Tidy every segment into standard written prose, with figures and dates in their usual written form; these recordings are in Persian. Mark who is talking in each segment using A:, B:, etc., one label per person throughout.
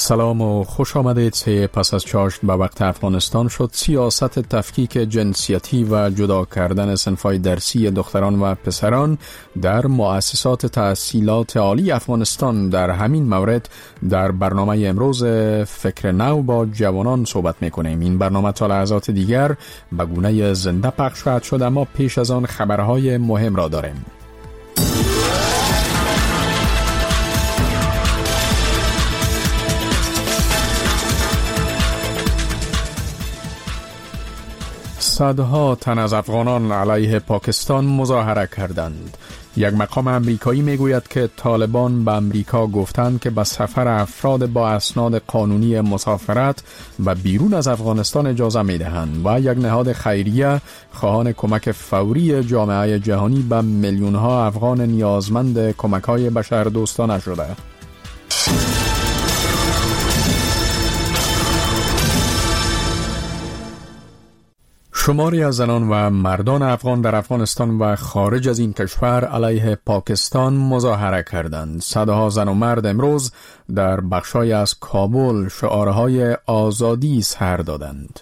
A: سلام و خوش آمدید. پس از چاشت به وقت افغانستان شد، سیاست تفکیک جنسیتی و جدا کردن صنف‌های درسی دختران و پسران در مؤسسات تحصیلات عالی افغانستان. در همین مورد در برنامه امروز فکر نو با جوانان صحبت میکنیم. این برنامه تا لحظات دیگر به گونه زنده پخش خواهد شد، اما پیش از آن خبرهای مهم را داریم. صدها تن از افغانان علیه پاکستان مظاهره کردند. یک مقام امریکایی میگوید که طالبان به امریکا گفتند که به سفر افراد با اسناد قانونی مسافرت و بیرون از افغانستان اجازه میدهند و یک نهاد خیریه خواهان کمک فوری جامعه جهانی به میلیون‌ها افغان نیازمند کمک‌های بشردوستانه شده. شماری از زنان و مردان افغان در افغانستان و خارج از این کشور علیه پاکستان مظاهره کردند. صدها زن و مرد امروز در بخشای از کابل شعارهای آزادی سر دادند.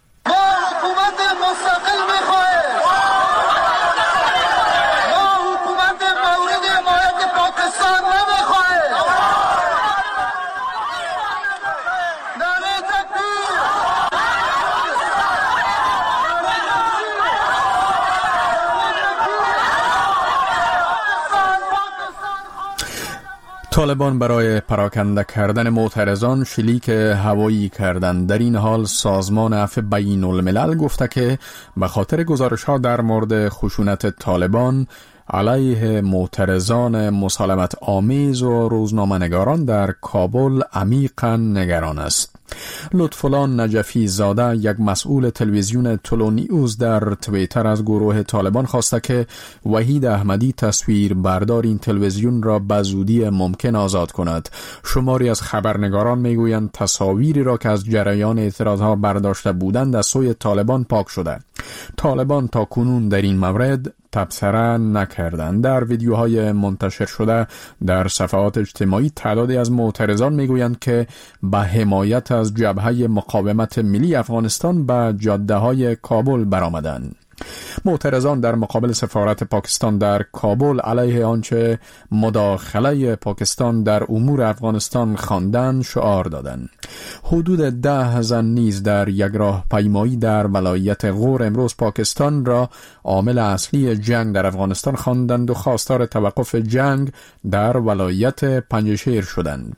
A: طالبان برای پراکنده کردن معترضان شلیک هوایی کردند. در این حال سازمان عفو بین الملل گفته که به خاطر گزارش‌ها در مورد خشونت طالبان علیه معترضان مسالمت آمیز و روزنامه‌نگاران در کابل عمیقاً نگران است. لطفالله نجفی زاده، یک مسئول تلویزیون تلو نیوز، در توییتر از گروه طالبان خواسته که وحید احمدی تصویر بردار این تلویزیون را به زودی ممکن آزاد کند. شماری از خبرنگاران میگویند تصاویری را که از جریان اعتراضها برداشته بودند از سوی طالبان پاک شده. طالبان تا کنون در این مورد تبصره نکردند. در ویدیوهای منتشر شده در صفحات اجتماعی تعدادی از معترضان میگویند که به حمایت از جبهه مقاومت ملی افغانستان به جاده‌های کابل برآمدند. معترضان در مقابل سفارت پاکستان در کابل علیه آنچه مداخله پاکستان در امور افغانستان خواندند شعار دادند. حدود 10 زن نیز در یک راهپیمایی در ولایت غور امروز پاکستان را عامل اصلی جنگ در افغانستان خواندند و خواستار توقف جنگ در ولایت پنجشیر شدند.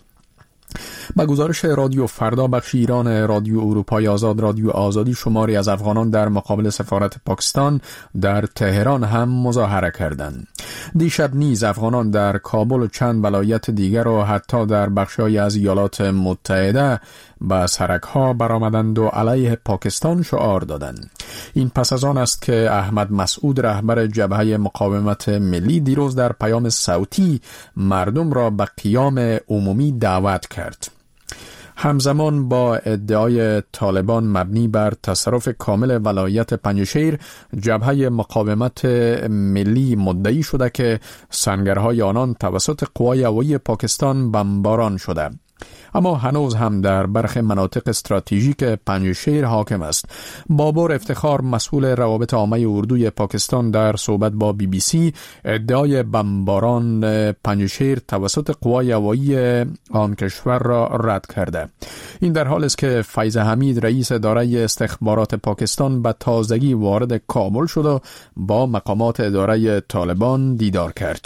A: با گزارش رادیو فردا بخش ایران رادیو اروپای آزاد رادیو آزادی، شماری از افغانان در مقابل سفارت پاکستان در تهران هم مظاهره کردند. دیشب نیز افغانان در کابل و چند ولایت دیگر و حتی در بخش‌های از ایالات متحده به سرک‌ها برآمدند و علیه پاکستان شعار دادند. این پس از آن است که احمد مسعود، رهبر جبهه مقاومت ملی، دیروز در پیام صوتی مردم را به قیام عمومی دعوت کرد. همزمان با ادعای طالبان مبنی بر تصرف کامل ولایت پنجشیر، جبهه مقاومت ملی مدعی شده که سنگرهای آنان توسط قوای هوایی پاکستان بمباران شده. اما هنوز هم در برخی مناطق استراتژیک پنجشیر حاکم است. بابر افتخار، مسئول روابط عامه اردوی پاکستان، در صحبت با BBC ادعای بمباران پنجشیر توسط قوای هوایی آن کشور را رد کرده. این در حالی است که فیض حمید، رئیس اداره استخبارات پاکستان، به تازگی وارد کابل شد و با مقامات اداره طالبان دیدار کرد.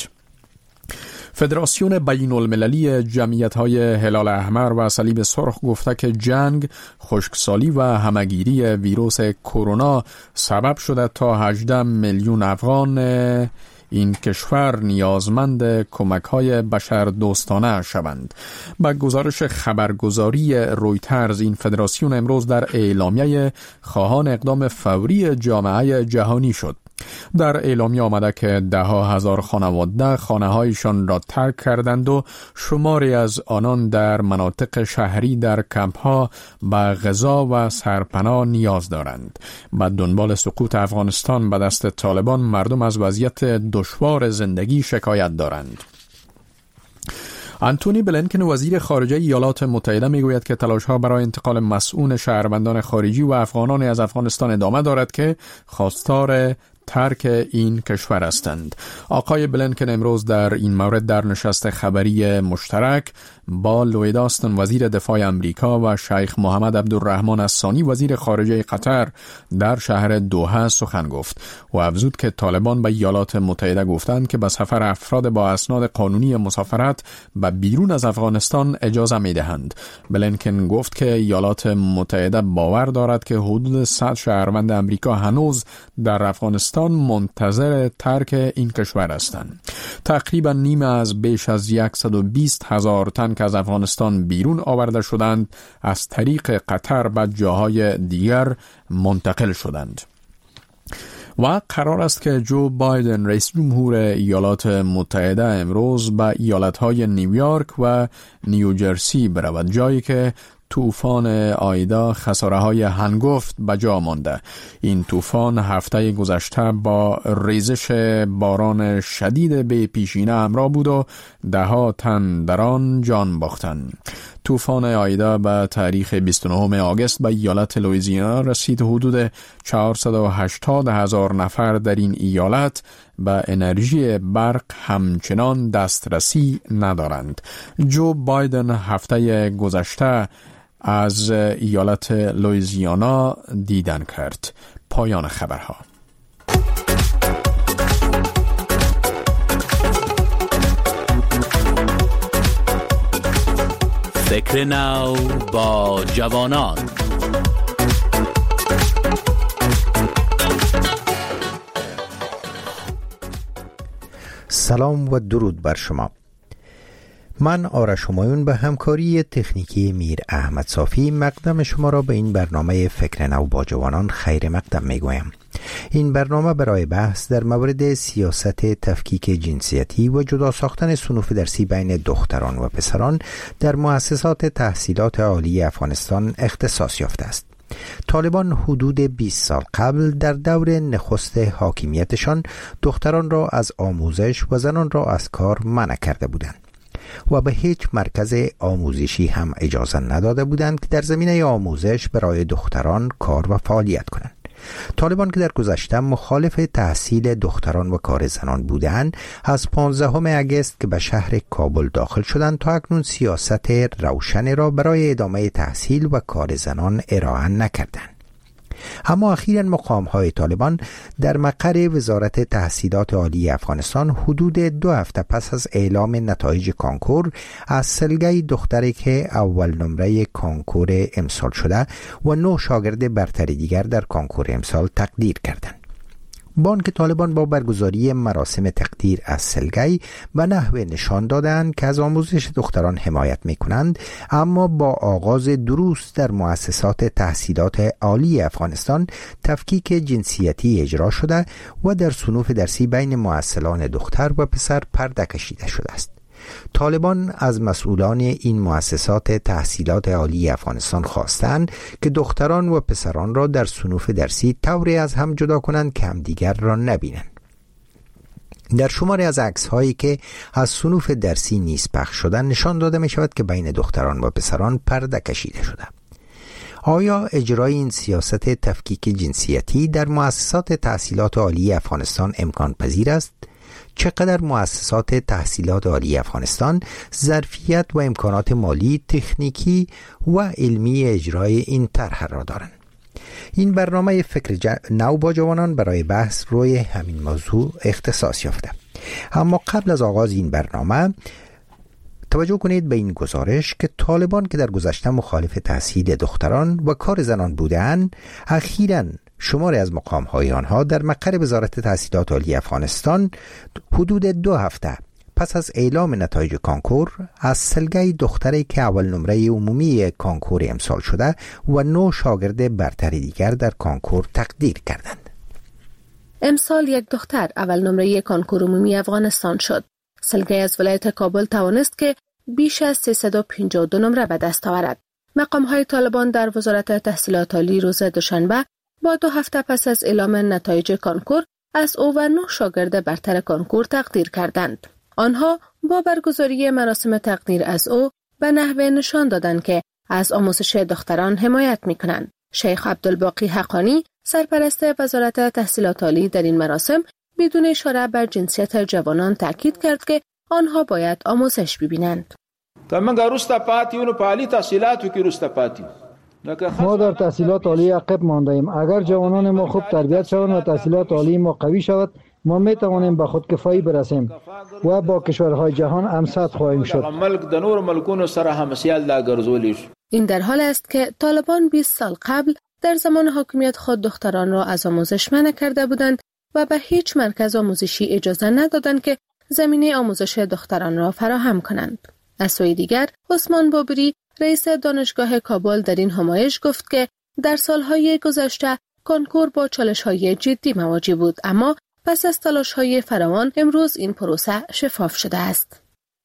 A: فدراسیون بین المللی جمعیت‌های هلال احمر و صلیب سرخ گفته که جنگ، خشکسالی و همه‌گیری ویروس کرونا سبب شده تا 18 میلیون افغان این کشور نیازمند کمک‌های بشردوستانه شوند. با گزارش خبرگزاری رویترز، این فدراسیون امروز در اعلامیه خواهان اقدام فوری جامعه جهانی شد. در اعلامیه آمده که 10,000 خانواده خانه‌هایشان را ترک کردند و شماری از آنان در مناطق شهری در کمپ‌ها به غذا و سرپناه نیاز دارند. با دنبال سقوط افغانستان به دست طالبان، مردم از وضعیت دشوار زندگی شکایت دارند. آنتونی بلینکن وزیر خارجه ایالات متحده میگوید که تلاش‌ها برای انتقال مسئول شهروندان خارجی و افغانان از افغانستان ادامه دارد که خواستار ترک این کشور هستند. آقای بلینکن امروز در این مورد در نشست خبری مشترک با لوید آستن وزیر دفاع امریکا و شیخ محمد عبدالرحمن الثانی وزیر خارجه قطر در شهر دوحه سخن گفت و افزود که طالبان به ایالات متحده گفتند که به سفر افراد با اسناد قانونی مسافرت به بیرون از افغانستان اجازه میدهند. بلینکن گفت که ایالات متحده باور دارد که حدود 100 شهروند امریکا هنوز در افغانستان منتظر ترک این کشور هستند. تقریبا نیمه از بیش از 120,000 تن که از افغانستان بیرون آورده شدند از طریق قطر به جاهای دیگر منتقل شدند. و قرار است که جو بایدن رئیس جمهور ایالات متحده امروز به ایالتهای نیویورک و نیوجرسی برود، جایی که طوفان آیدا خساره‌های هنگفت به جا مانده. این طوفان هفته گذشته با ریزش باران شدید به پیشینه همراه بود و ده‌ها تن در آن جان باختند. طوفان آیدا به تاریخ 29 آگوست به ایالت لوئیزیانا رسید. حدود 480,000 نفر در این ایالت به انرژی برق همچنان دسترسی ندارند. جو بایدن هفته گذشته از ایالت لوئیزیانا دیدن کرد. پایان خبرها.
B: فکر نو با جوانان.
C: سلام و درود بر شما. من آرش همایون به همکاری تکنیکی میر احمد صافی مقدم شما را به این برنامه فکر نو با جوانان خیر مقدم می گویم. این برنامه برای بحث در مورد سیاست تفکیک جنسیتی و جدا ساختن صنوف درسی بین دختران و پسران در مؤسسات تحصیلات عالی افغانستان اختصاص یافته است. طالبان حدود 20 سال قبل در دور نخست حاکمیتشان دختران را از آموزش و زنان را از کار منع کرده بودند و به هیچ مرکز آموزشی هم اجازه نداده بودند که در زمینه آموزش برای دختران کار و فعالیت کنند. طالبان که در گذشته مخالف تحصیل دختران و کار زنان بودند، از 15 آگوست که به شهر کابل داخل شدند تا اکنون سیاست روشن را برای ادامه تحصیل و کار زنان ارائه نکردند. اما اخیراً مقام‌های طالبان در مقر وزارت تحصیلات عالی افغانستان حدود 2 هفته پس از اعلام نتایج کانکور از سلگه دختری که اول نمره کانکور امسال شده و 9 شاگرد برتر دیگر در کانکور امسال تقدیر کردند. بانک طالبان با برگزاری مراسم تقدیر از سلگی به نحو نشان دادند که از آموزش دختران حمایت می‌کنند، اما با آغاز دروس در مؤسسات تحصیلات عالی افغانستان تفکیک جنسیتی اجرا شده و در صنوف درسی بین مؤثلان دختر و پسر پرده کشیده شده است. طالبان از مسئولان این مؤسسات تحصیلات عالی افغانستان خواستند که دختران و پسران را در صنوف درسی طوری از هم جدا کنند که همدیگر را نبینند. در شماری از عکس‌هایی که از صنوف درسی نیز پخش شدند نشان داده می شود که بین دختران و پسران پرده کشیده شده. آیا اجرای این سیاست تفکیک جنسیتی در مؤسسات تحصیلات عالی افغانستان امکان پذیر است؟ چقدر مؤسسات تحصیلات عالی افغانستان ظرفیت و امکانات مالی، تکنیکی و علمی اجرای این طرح را دارند؟ این برنامه فکر نو با جوانان برای بحث روی همین موضوع اختصاص یافته. اما قبل از آغاز این برنامه توجه کنید به این گزارش که طالبان که در گذشته مخالف تحصیل دختران و کار زنان بودند، اخیراً شماری از مقام‌های آنها در مقر وزارت تحصیلات عالی افغانستان حدود 2 هفته پس از اعلام نتایج کانکور از سلگه دختری که اول نمره عمومی کانکور امسال شده و 9 شاگرد برتر دیگر در کانکور تقدیر کردند.
D: امسال یک دختر اول نمره کانکور عمومی افغانستان شد. سلگه از ولایت کابل توانست که بیش از 352 نمره به دست آورد. مقام‌های طالبان در وزارت تحصیلات عالی روز دوشنبه با 2 هفته پس از اعلام نتایج کانکور از او و 9 شاگرد برتر کانکور تقدیر کردند. آنها با برگزاری مراسم تقدیر از او به نحوه نشان دادند که از آموزش دختران حمایت می‌کنند. شیخ عبدالباقی حقانی سرپرست وزارت تحصیلات عالی در این مراسم بدون اشاره بر جنسیت جوانان تاکید کرد که آنها باید آموزش ببینند.
E: ما در تحصیلات عالی عقب مانده ایم. اگر جوانان ما خوب تربیت شوند و تحصیلات عالی ما قوی شود، ما می توانیم به خودکفایی برسیم و با کشورهای جهان همسط خواهیم شد.
D: این در حال است که طالبان 20 سال قبل در زمان حاکمیت خود دختران را از آموزش منع کرده بودند و به هیچ مرکز آموزشی اجازه ندادند که زمینه آموزش دختران را فراهم کنند. از سوی دیگر، عثمان بابری رئیس دانشگاه کابل در این همایش گفت که در سالهای گذشته کنکور با چالش‌های جدی مواجه بود، اما پس از تلاش‌های فراوان امروز این پروسه شفاف شده است.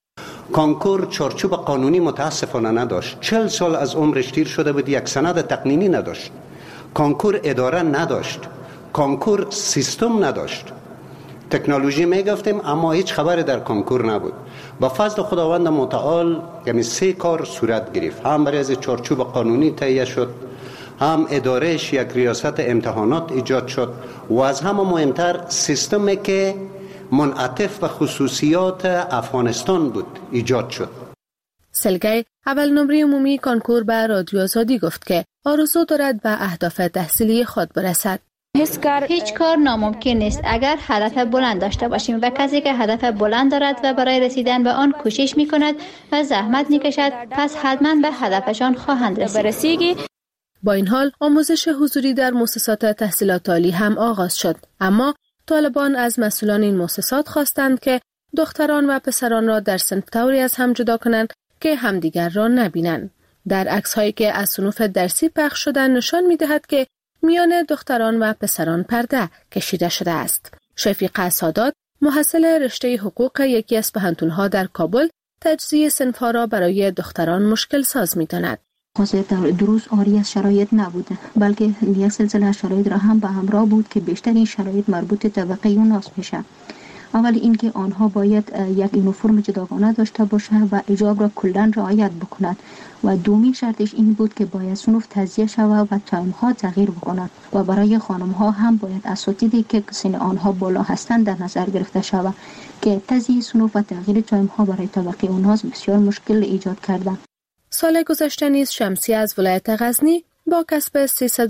F: کنکور چارچوب قانونی متاسفانه نداشت. 40 سال از عمرش تیر شده بود، یک سند تقنینی نداشت. کنکور اداره نداشت. کنکور سیستم نداشت. تکنولوژی میگفتیم اما هیچ خبری در کنکور نبود. با فضل خداوند متعال یعنی 3 کار صورت گرفت. هم برای از چارچوب قانونی تهیه شد، هم ادارهش یک ریاست امتحانات ایجاد شد و از همه مهمتر سیستمی که منعطف به خصوصیات افغانستان بود ایجاد شد.
D: سلگی اول نمره عمومی کنکور به رادیو آزادی گفت که آرزو دارد به اهداف تحصیلی خود برسد.
G: هیچ کار ناممکن نیست اگر هدف بلند داشته باشیم و کسی که هدف بلند دارد و برای رسیدن به آن کوشش می کند و زحمت می کشد، پس حتما به هدفشان خواهند رسید.
D: با این حال آموزش حضوری در مؤسسات تحصیلات عالی هم آغاز شد، اما طالبان از مسئولان این مؤسسات خواستند که دختران و پسران را در صنف طوری از هم جدا کنند که همدیگر را نبینند. در عکس‌هایی که از صنوف درسی پخش شدن نشان می‌دهد که میان دختران و پسران پرده کشیده شده است. شفیق سادات، محصل رشته حقوق یکی از پوهنتون‌ها در کابل، تجزیه صنف‌ها را برای دختران مشکل ساز می‌داند.
H: دروس آری از شرایط نبوده، بلکه یک سلسله شرایط را هم به همراه بود که بیشتر این شرایط مربوط طبقه اوناس میشه. اول اینکه آنها باید یک یونیفرم جداگانه داشته باشه و حجاب را کلاً رعایت بکنند و دومین شرطش این بود که باید صنف تجزیه شود و تایم‌ها تغییر بکنند و برای خانم‌ها هم باید اساتیدی که سن آنها بالا هستند در نظر گرفته شود که تجزیه صنف و تغییر تایم‌ها برای طبقه اوناس بسیار مشکل ایجاد کرده.
D: سال گذشته نیز شمسی از ولایت غزنی با کسب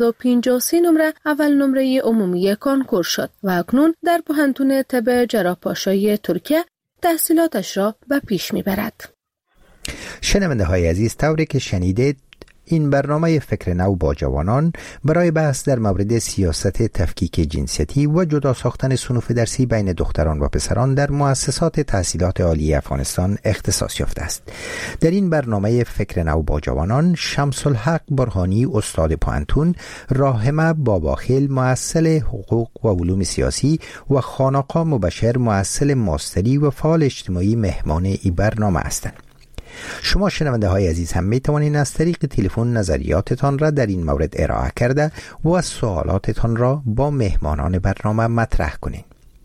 D: 353 نمره اول نمره عمومی کنکور شد و اکنون در پوهنتون طب جراح‌پاشایی ترکیه تحصیلاتش را به پیش میبرد.
C: شنونده های عزیز، طوری که شنیدید این برنامه فکر نو با جوانان برای بحث در مورد سیاست تفکیک جنسیتی و جدا ساختن صنوف درسی بین دختران و پسران در مؤسسات تحصیلات عالی افغانستان اختصاص یافته است. در این برنامه فکر نو با جوانان شمس الحق برهانی استاد پوهنتون، راحمه باباخیل مؤثل حقوق و علوم سیاسی و خانقا مبشر مؤثل ماستری و فعال اجتماعی مهمان این برنامه هستند. شما شنونده های عزیز هم می توانید از طریق تلفن نظریاتتان را در این مورد ارائه کرده و سوالاتتان را با مهمانان برنامه مطرح کنید.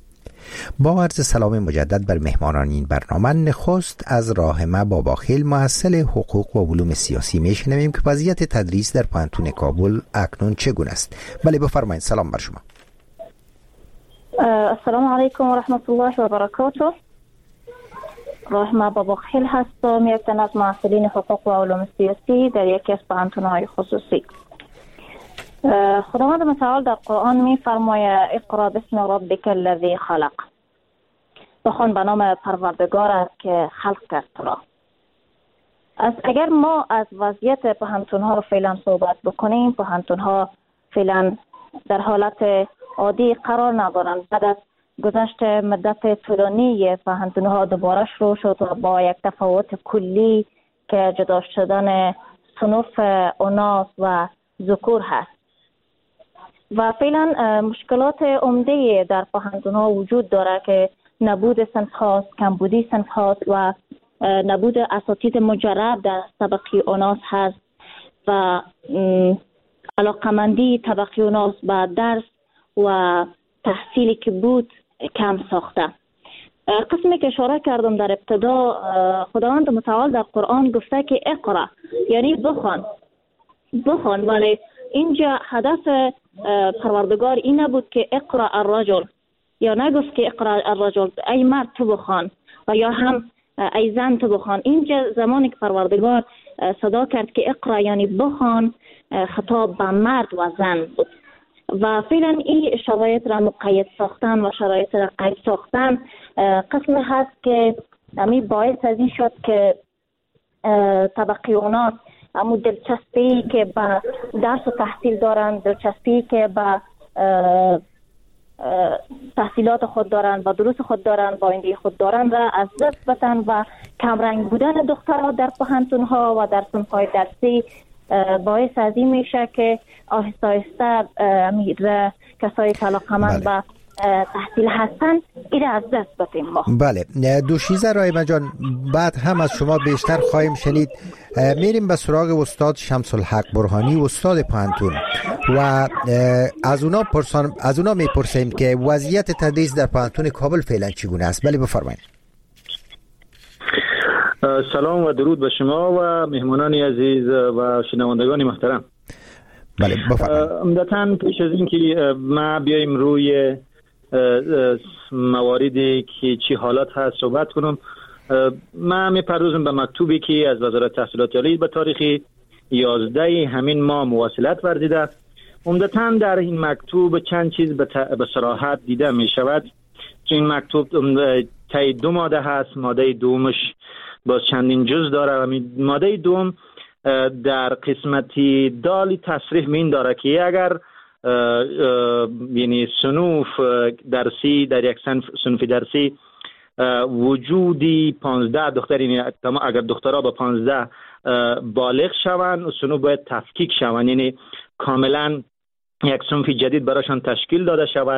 C: با عرض سلام مجدد بر مهمانان این برنامه، نخست از راحمه باباخیل مؤثل حقوق و علوم سیاسی می شنویم که وضعیت تدریس در پوهنتون کابل اکنون چگونه است. بله بفرمایید. سلام بر شما.
I: السلام علیکم و رحمت الله و برکاته. راحمه باباخیل هستم، یک تن از معلمین حقوق و علوم سیاسی در یکی از پوهنتون‌های خصوصی. خداوند متعال در قرآن می‌فرماید اقرأ باسم ربک الذی خلق، بخوان به نام پروردگارت که خلق کرد تو را. اگر ما از وضعیت پوهنتون‌ها فعلا صحبت بکنیم، پوهنتون‌ها فعلا در حالت عادی قرار ندارند. بعد از گذشت مدت طولانی پوهنتون‌ها دوباره شروع شد و با یک تفاوت کلی که جدا شدن صنوف اناث و ذکور هست و فعلا مشکلات عمده در پوهنتون‌ها وجود داره که نبود صنف هاست، کمبودی صنف هاست و نبود اساتید مجرب در طبقه اناث هست و علاقمندی طبقه اناث به درس و تحصیلی که بود کم ساخته. قسمی که اشاره کردم در ابتدا، خداوند متعال در قرآن گفته که اقرا یعنی بخوان، ولی اینجا هدف پروردگار این نبود که اقرا الرجل، یا نگفت که اقرا الرجل ای مرد تو بخوان و یا هم ای زن تو بخوان. اینجا زمانی که پروردگار صدا کرد که اقرا یعنی بخوان، خطاب به مرد و زن بود و فعلا این شرایط را مقید ساختن و شرایط را قید ساختن قسم هست که همین باعث از این شد که طبقیونات همون دلچسپی که به درس و تحصیل دارن، دلچسپی که به تحصیلات خود دارن و دروس خود دارن، با آینده خود دارن را از دست بدن و کمرنگ بودن دخترها در پوهنتون‌ها و در صنف‌های درسی باعث از این میشه که آهسته آهسته کسایی که علاقه‌مند به تحصیل هستن این از دست بدیم ما.
C: بله دوشیزه رایمه جان، بعد هم از شما بیشتر خواهیم شنید. میریم به سراغ استاد شمس الحق برهانی، استاد پوهنتون، و از اونا میپرسیم که وضعیت تدریس در پوهنتون کابل فعلا چگونه است. بله بفرمایید.
J: سلام و درود به شما و مهمانان عزیز و شنوندگان محترم.
C: بله بفرمایید.
J: عمدتاً پیش از این که ما بیایم روی مواردی که چی حالات هست صحبت کنم، ما میپردازم به مکتوبی که از وزارت تحصیلات عالی به تاریخ 11 همین ماه مواصلت ورزیده. عمدتاً در این مکتوب چند چیز به صراحت دیده می شود. چون این مکتوب طی 2 ماده هست. ماده دومش باز چندین جز داره و ماده دوم در قسمتی دالی تصریح می داره که اگر یعنی صنوف درسی در یک صنف درسی وجودی 15 دختر، یعنی اگر دخترها به 15 بالغ شوند، صنوف باید تفکیک شوند، یعنی کاملا یک صنف جدید برایشان تشکیل داده شود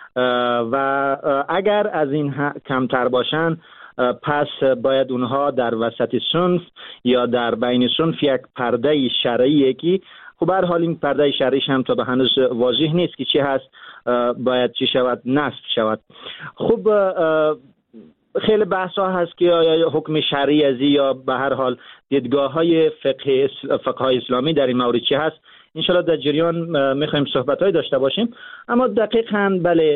J: و اگر از این کمتر باشند پس باید اونها در وسط صنف یا در بین صنف یک پرده شرعی که خب هر حال این پرده شرعیش هم تا به هنوز واضح نیست که چی هست، باید چی شود، نصب شود. خب خیلی بحث ها هست که آیا حکم شرعی ازی یا به هر حال دیدگاه های فقه اسلامی در این مورد چی هست. انشالله در جریان میخوایم صحبت های داشته باشیم. اما دقیقاً بله،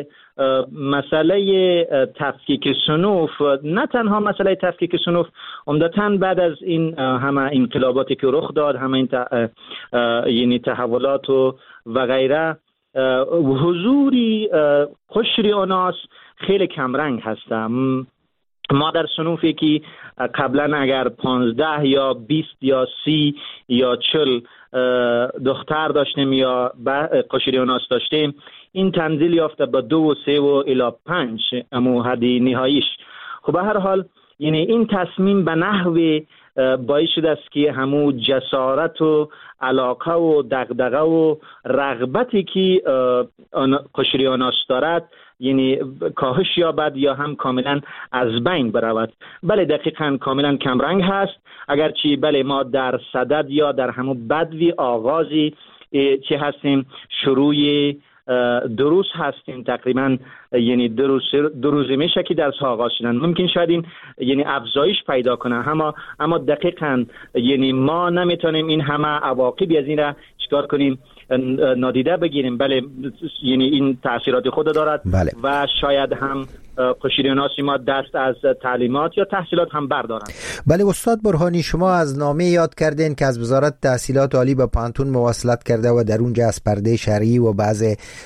J: مسئله تفکیک صنوف، نه تنها مسئله تفکیک صنوف، عمدتاً بعد از این همه انقلاباتی که رخ داد، همه این یعنی تحولات و غیره، حضوری قشری اوناس خیلی کمرنگ هستم. ما در صنوفی که قبلا اگر 15 یا 20 یا 30 یا 40 دختر داشتیم یا قشری اوناس داشتیم، این تنزیل یافته به 2 و 3 و الی 5 امو حدی نهاییش. خب به هر حال یعنی این تصمیم به نحوی باعث شده است که همو جسارت و علاقه و دغدغه و رغبتی که قشری اوناس دارد یعنی کاهش یابد یا هم کاملا از بین برود. بله دقیقاً کاملا کمرنگ هست، اگرچه بله ما در صدد یا در همو بدوی آغازی چی هستیم، شروع دروس هستیم، تقریبا یعنی دو روز میشه که درس ها آغاز شدن. ممکن شاید این یعنی افزایش پیدا کنه، اما دقیقاً یعنی ما نمیتونیم این همه عواقبی از این را چیکار کنیم، نادیده بگیریم. بله یعنی این تأثیرات خود دارد.
C: بله.
J: و شاید هم قشریاناسی ما دست از تعلیمات یا تحصیلات هم بردارن.
C: بله استاد برهانی، شما از نامه یاد کردین که از وزارت تحصیلات عالی به پوهنتون مواصلت کرده و در اونجا از پرده شرعی و بعض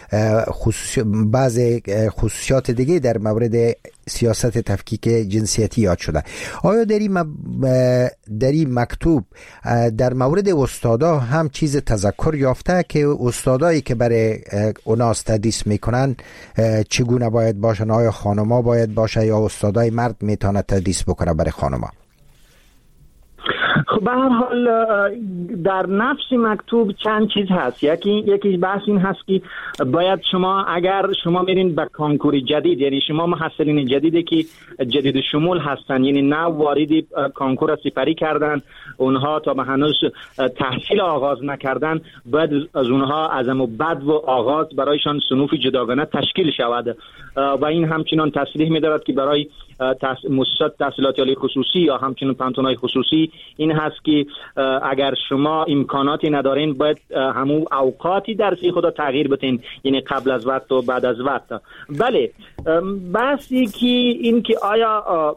C: خصوصیات دیگه در مورد سیاست تفکیک جنسیتی یاد شده. آیا در این مکتوب در مورد استادا هم چیز تذکر یافته که استادایی که برای اوناس تدریس میکنن چگونه باید باشن؟ آیا خانما باید باشه یا استادای مرد میتونه تدریس بکنه برای خانما؟
J: خب به هر حال در نفس مکتوب چند چیز هست. یکی بحث این هست که باید شما اگر شما میرین به کانکور جدید، یعنی شما محصلین جدیدی که جدید شمول هستن، یعنی نه واردی کانکور سپری کردن، اونها تا به هنوز تحصیل آغاز نکردن، باید از اونها از بعد و آغاز برایشان صنوف جداگانه تشکیل شود و این همچنان تصریح می‌دارد که برای مؤسسات تحصیلات عالی خصوصی یا همچنین پانتون‌های خصوصی این هست که اگر شما امکاناتی ندارین باید همون اوقاتی درسی خود تغییر بدین، یعنی قبل از وقت و بعد از وقت. بله، بحثی که این که آیا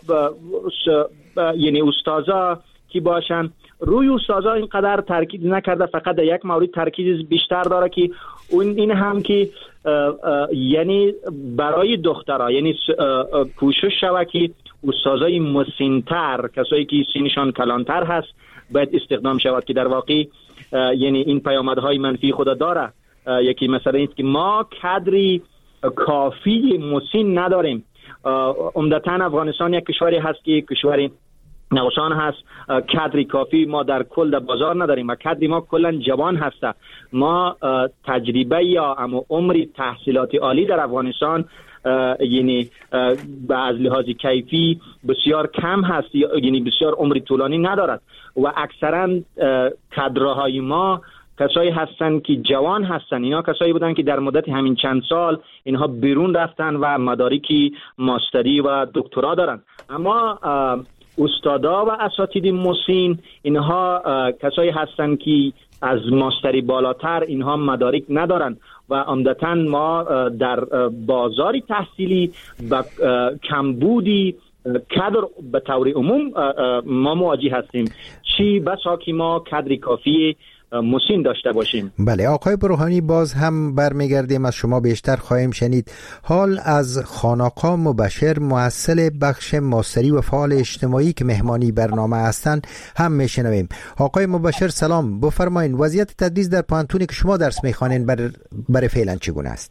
J: یعنی استادا کی باشن، روی استادا اینقدر تاکید نکرده، فقط در یک مورد ترکیز بیشتر داره که این هم که یعنی برای دخترها یعنی کوشش شود که استادای مسن‌تر، کسایی که سنشان کلانتر هست باید استخدام شود، که در واقع یعنی این پیامدهای منفی خود داره. یکی مثلا این که ما کادری کافی مسن نداریم. عمدتاً افغانستان یک کشوری هست که کشوری نوسان هست، کادری کافی ما در کل در بازار نداریم و کادری ما کلا جوان هسته. ما تجربه یا عمر تحصیلات عالی در افغانستان یعنی از لحاظ کیفی بسیار کم هست، یعنی بسیار عمر طولانی ندارد و اکثرا کادرهای ما کسایی هستن که جوان هستن. اینا کسایی بودن که در مدت همین چند سال اینها بیرون رفتن و مدارک ماستری و دکترا دارن. اما استادا و اساتید مسن اینها کسایی هستن که از ماستری بالاتر اینها مدارک ندارن و عمدتاً ما در بازار تحصیلی با کمبودی کادر به طور عموم ما مواجه هستیم، چی بسا که ما کادر کافی مسن داشته باشیم.
C: بله آقای برهانی، باز هم برمیگردیم از شما بیشتر خواهیم شنید. حال از خانقاه مبشر محصل بخش ماستری و فعال اجتماعی که مهمانی برنامه هستند هم میشنویم. آقای مبشر سلام، بفرمایید وضعیت تدریس در پانتونی که شما درس میخوانید برای فعلا چگونه است؟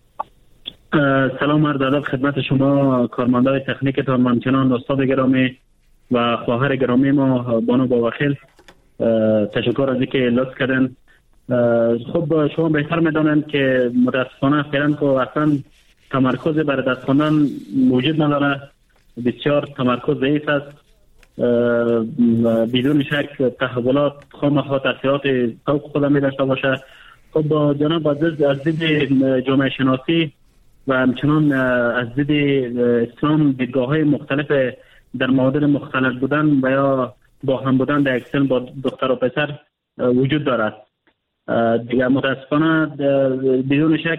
K: سلام عرض ادب خدمت شما کارمندان تکنیکتان، همچنان استاد گرامی و خواهر گرامی ما بانو باوخیل، تشکر از اینکه لطف کردن. خب شما بهتر میدانند که متاسفانه فعلا که اصلا تمرکز بر درس خواندن موجود نداره، بسیار تمرکز ضعیف است. بدون شک تحولات خامخا تاثیرات فوق خود می داشته باشه. خب جناب از دید جامعه شناسی و همچنان از دید اسلام دیدگاه‌های مختلف در موارد مختلف بودن و یا با هم بودن در اکسن با دختر و پسر وجود دارد. دیگر متاسفانه بدون شک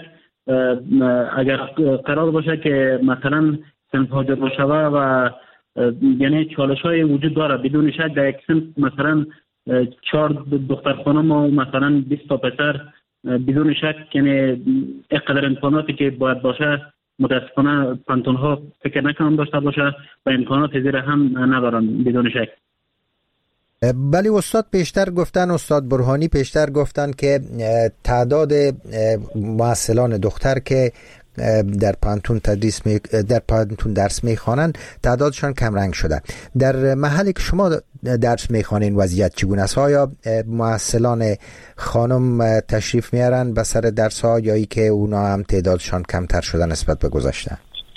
K: اگر قرار باشه که مثلا صنف ها جدا شوه و یعنی چالش های وجود داره، بدون شک در اکسن مثلا 4 دختر خانم و مثلا 20 تا پسر، بدون شک یعنی اقدر امکاناتی که باید باشه متاسفانه پانتون ها فکر نکنم داشته باشه و امکانات زیر هم ندارن بدون شک.
C: بله استاد پیشتر گفتن، استاد برهانی پیشتر گفتن که تعداد محصلان دختر که در پانتون درس میخوانند تعدادشان کم رنگ شده. در محلی که شما درس میخوانین وضعیت چگونه است؟ آیا محصلان خانم تشریف میارن به سر درس ها یا ای که اونا هم تعدادشان کمتر شده نسبت به گذشته؟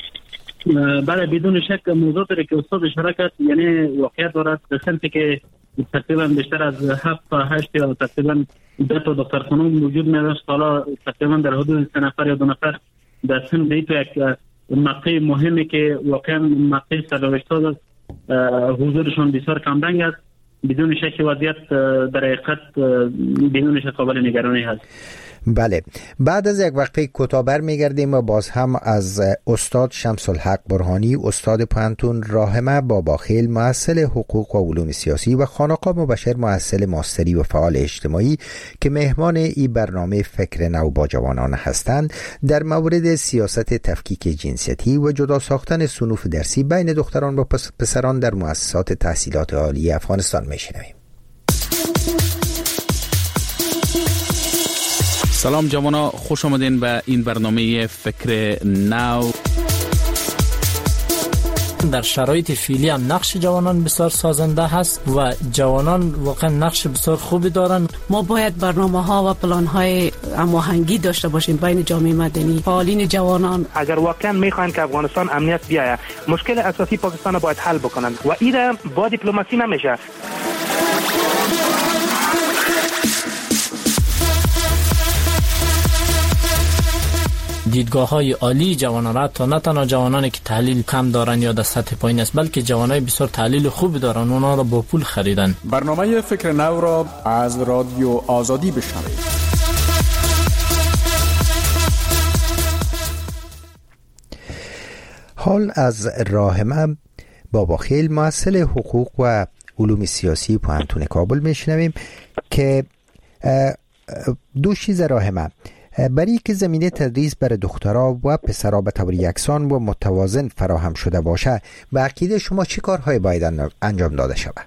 K: بله بدون شک موضوع داره که استاد اشاره کرد، یعنی واقعیت دارد به سمتی که تقریبا بیشتر از 7 تا 8 یا تقریبا 2 تا دختر خانم وجود نداشت. حالا تقریبا در حدود 3 نفر یا 2 نفر در سن دیت یک مقطع مهمی که واقعا مقطع سرنوشت حضورشان بسیار کمرنگ است. بدون شک وضعیت در حقیقت بدون شک قابل نگرانی هست.
C: بله بعد از یک وقفه کوتاه برمیگردیم و باز هم از استاد شمس الحق برهانی استاد پانتون، راحمه باباخیل محصل حقوق و علوم سیاسی و خانقاه مبشر محصل ماستری و فعال اجتماعی که مهمان این برنامه فکر نو با جوانان هستند در مورد سیاست تفکیک جنسیتی و جدا ساختن صنوف درسی بین دختران و پسران در مؤسسات تحصیلات عالی افغانستان میشنویم.
B: سلام جوانا، خوش آمدین به این برنامه فکر نو.
L: در شرایط فعلی هم نقش جوانان بسیار سازنده هست و جوانان واقعا نقش بسیار خوبی دارن.
M: ما باید برنامه‌ها و پلان‌های هماهنگی داشته باشیم بین جامعه مدنی، فعالین جوانان.
J: اگر واقعا میخواین که افغانستان امنیت بیاید، مشکل اساسی پاکستان باید حل بکنن و این با دیپلماسی نمیشه.
L: دیدگاه‌های عالی جوانان را تا نه تنها جوانانی که تحلیل کم دارن یا در سطح پایین است، بلکه جوانای بسیار تحلیل خوب دارن، اونا را با پول خریدن.
A: برنامه فکر نو را از رادیو آزادی بشنوید.
C: حال از راهمه باباخیل، محصل حقوق و علوم سیاسی پوهنتون کابل میشنویم که دو چیز راهمه برای که زمینه تدریس برای دخترها و پسرها به طور یکسان و متوازن فراهم شده باشه، به عقیده شما چه کارهایی باید انجام داده شود؟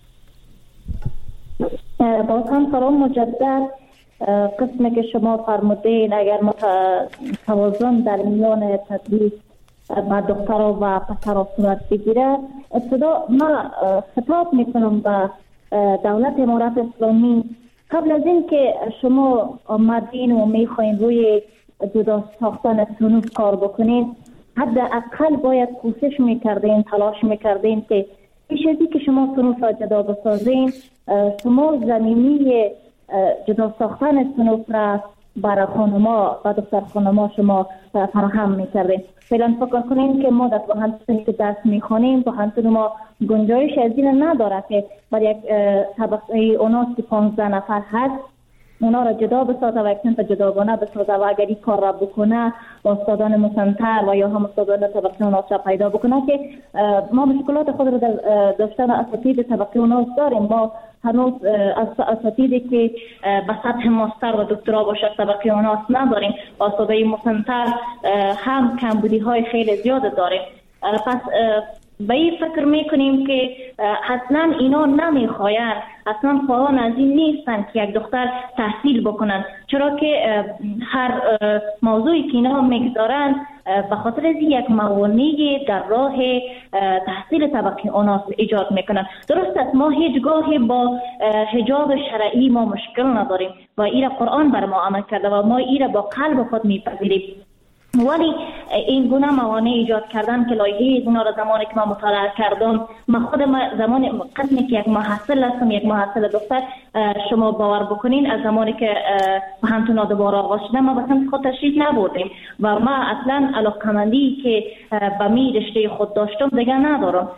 I: باز هم سلام مجدد. قسمی که شما فرمودین اگر توازن در میان تدریس با دخترها و پسرها صورت بگیره، ابتدا ما خطاب میکنم به دولت امارات اسلامی، قبل از این که شما آمدین و میخواین روی جدا ساختن صنوف کار بکنین، حداقل باید کوشش میکردین، تلاش میکردین که پیش از اینکه شما صنوف را جدا بسازین، شما زمینی جدا ساختن صنوف را برای خانما و دختر خانما شما فراهم میکردین. فعلا فکر کنین که ما در پوهنتونی که درس میخوانیم، پوهنتون ما گنجایش از این نداره که برای یک طبقه اوناس که 15 نفر هست اونا را جدا بسازه و یک سنف جداگانه بسازه و اگر این کار را بکنه با استادان مسنتر و یا هم استادان طبقه اوناس را پیدا بکنه که ما مشکلات خود را در داشتن اساتید طبقه اوناس داریم. ما هنوز اساتیدی که به سطح ماستر و دکترا باشه طبقه اوناس نداریم. استادای مسنتر هم کمبودی های خیلی زیاد داریم. پس به این فکر میکنیم که اصلا اینا نمیخواین، اصلا فعال از این نیستن که یک دختر تحصیل بکنن، چرا که هر موضوعی که اینا میگذارن به خاطر از یک موانعی در راه تحصیل طبقه اوناس ایجاد میکنن. درست است ما هیچگاه با حجاب شرعی ما مشکل نداریم و این قرآن بر ما عمل کرده و ما این با قلب خود میپذیریم، ولی این گونه موانع ایجاد کردن که لایحه اینا را زمانی که ما مطالعه کردم، من خودم زمان قسمی که یک محصل هستم، یک محصل دختر، شما باور بکنین از زمانی که پوهنتون دوباره آغاز شده ما به سمت خود تشریف نبردیم و ما اصلا علاقه‌مندی که به می رشته خود داشتم دیگه ندارم.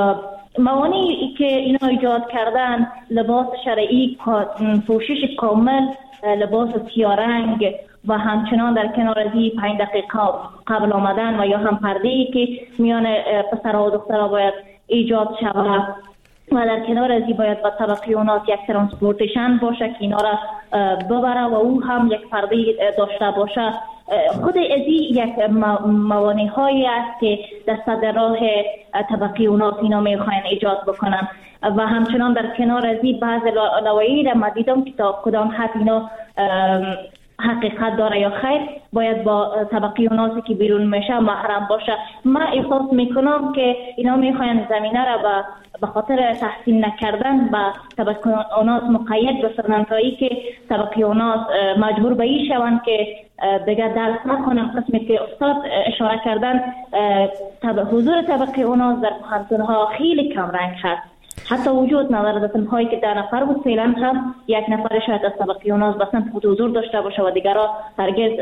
I: موانعی که اینا ایجاد کردن، لباس شرعی، پوشش کامل، لباس سیارنگ و همچنان در کنار از این 5 دقیقه قبل آمدن و یا هم پرده‌ای که میان پسرها و دخترها باید ایجاد شود و در کنار از این باید با طبقه اوناس یک ترانسپورتیشن باشه که اینا را ببره و او هم یک پرده داشته باشه. خود از این یک موانع هایی است که دست در راه طبقه اوناس اینا میخواین ایجاد بکنن و همچنان در کنار از این بعض لوایحی را من دیدم که تا کدام حد اینا حقیقت داره یا خیر باید با طبقه اوناسی که بیرون میشه محرم باشه. من احساس میکنم که اینا میخواین زمینه را به خاطر تحسین نکردن به طبقه اوناس مقید بسازن تا ای که طبقه اوناس مجبور به این شوند که دیگه درس نکنن. قسمی که استاد اشاره کردن حضور طبقه اوناس در پوهنتون‌ها خیلی کم رنگ هست، حتی وجود نداره. در هایی که 10 نفر بود فعلا هم 1 نفر شاید از طبقه اوناس بسن حضور داشته باشه و دیگرها هرگز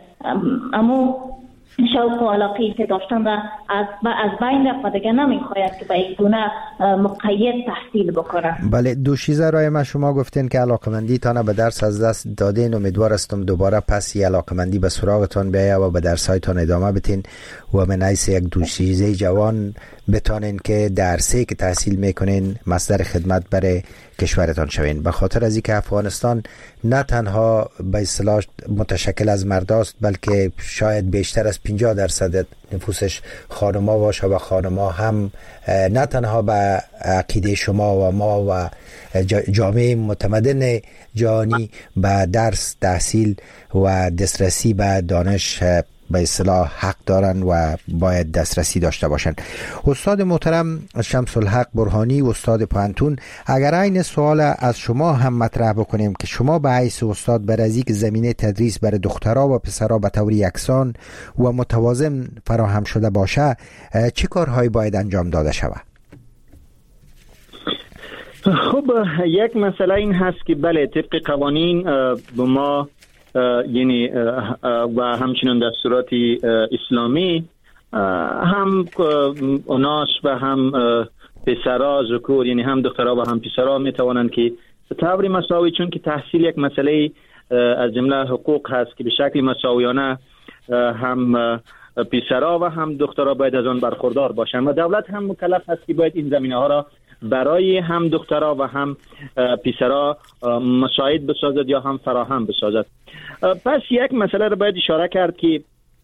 I: امو شوق و علاقه‌ای که داشتن را از بین رفت و دیگه نمیخواید که به این گونه مقید تحصیل بکنن.
C: بله، دو چیزه رای من شما گفتین که علاقمندی تان به درس از دست دادین. امیدوار هستم دوباره پس علاقمندی به سراغتان بیاید و به درسایتان ادامه بدین و من حیث یک دوشیزه جوان بتانین که درسی که تحصیل میکنین مصدر خدمت برای کشورتان شوین. به خاطر از اینکه افغانستان نه تنها به اصطلاح متشکل از مرداست بلکه شاید بیشتر از 50% نفوسش خانما باشه و خانما هم نه تنها به عقیده شما و ما و جامعه متمدن جهانی به درس، تحصیل و دسترسی به دانش به اصطلاح حق دارن و باید دسترسی داشته باشن. استاد محترم شمس الحق برهانی، استاد پانتون، اگر این سوال از شما هم مطرح بکنیم که شما به حیث استاد بر از اینکه زمینه تدریس برای دخترها و پسرها به طور یکسان و متوازن فراهم شده باشه، چه کارهایی باید انجام داده شود؟
J: خب یک مسئله این هست که بله طبق قوانین به ما یعنی و همچنین دستورات اسلامی هم اوناس و هم پسرها ذکور، یعنی هم دخترها و هم پسرها میتوانند که طوری مساوی، چون که تحصیل یک مسئله از جمله حقوق هست که به شکل مساویانه هم پسرها و هم دخترها باید از آن برخوردار باشند و دولت هم مکلف هست که باید این زمینه ها را برای هم دخترها و هم پسرها مساعد بسازد یا هم فراهم بسازد. پس یک مسئله را باید اشاره کرد که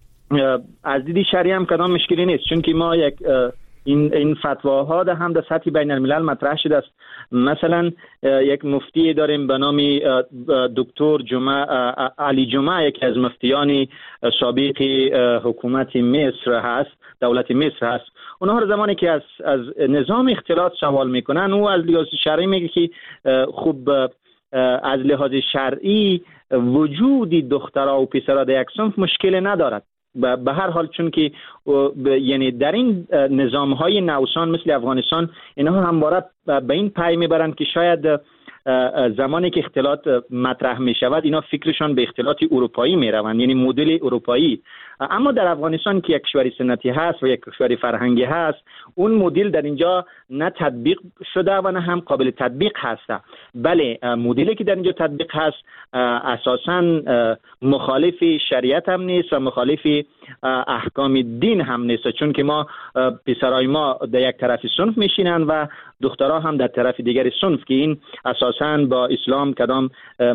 J: از دید شرعی هم کدام مشکلی نیست، چون که ما یک این فتواها در هم در سطح بین الملل مطرح شده است. مثلا یک مفتی داریم به نام دکتر علی جمعه، یکی از مفتیان سابق حکومت مصر هست، دولت مصر هست. اونها رو زمانی که از نظام اختلاط سوال میکنن، او از لحاظ شرعی میگه که خوب از لحاظ شرعی وجودی دخترها و پسرها در یک صنف مشکل ندارد. به هر حال چون که یعنی در این نظام‌های نوسان مثل افغانستان اینها همواره به این پی میبرند که شاید زمانی که اختلاط مطرح می شود اینا فکرشان به اختلاط اروپایی می روند، یعنی مدل اروپایی. اما در افغانستان که یک کشور سنتی هست و یک کشور فرهنگی هست، اون مدل در اینجا نه تطبیق شده و نه هم قابل تطبیق هست. بله مدلی که در اینجا تطبیق هست اساساً مخالف شریعت هم نیست و مخالف احکام دین هم نیست، چون که ما پسرای ما در یک طرف صنف میشینن و دخترها هم در طرف دیگر صنف، که این اساساً با اسلام کدام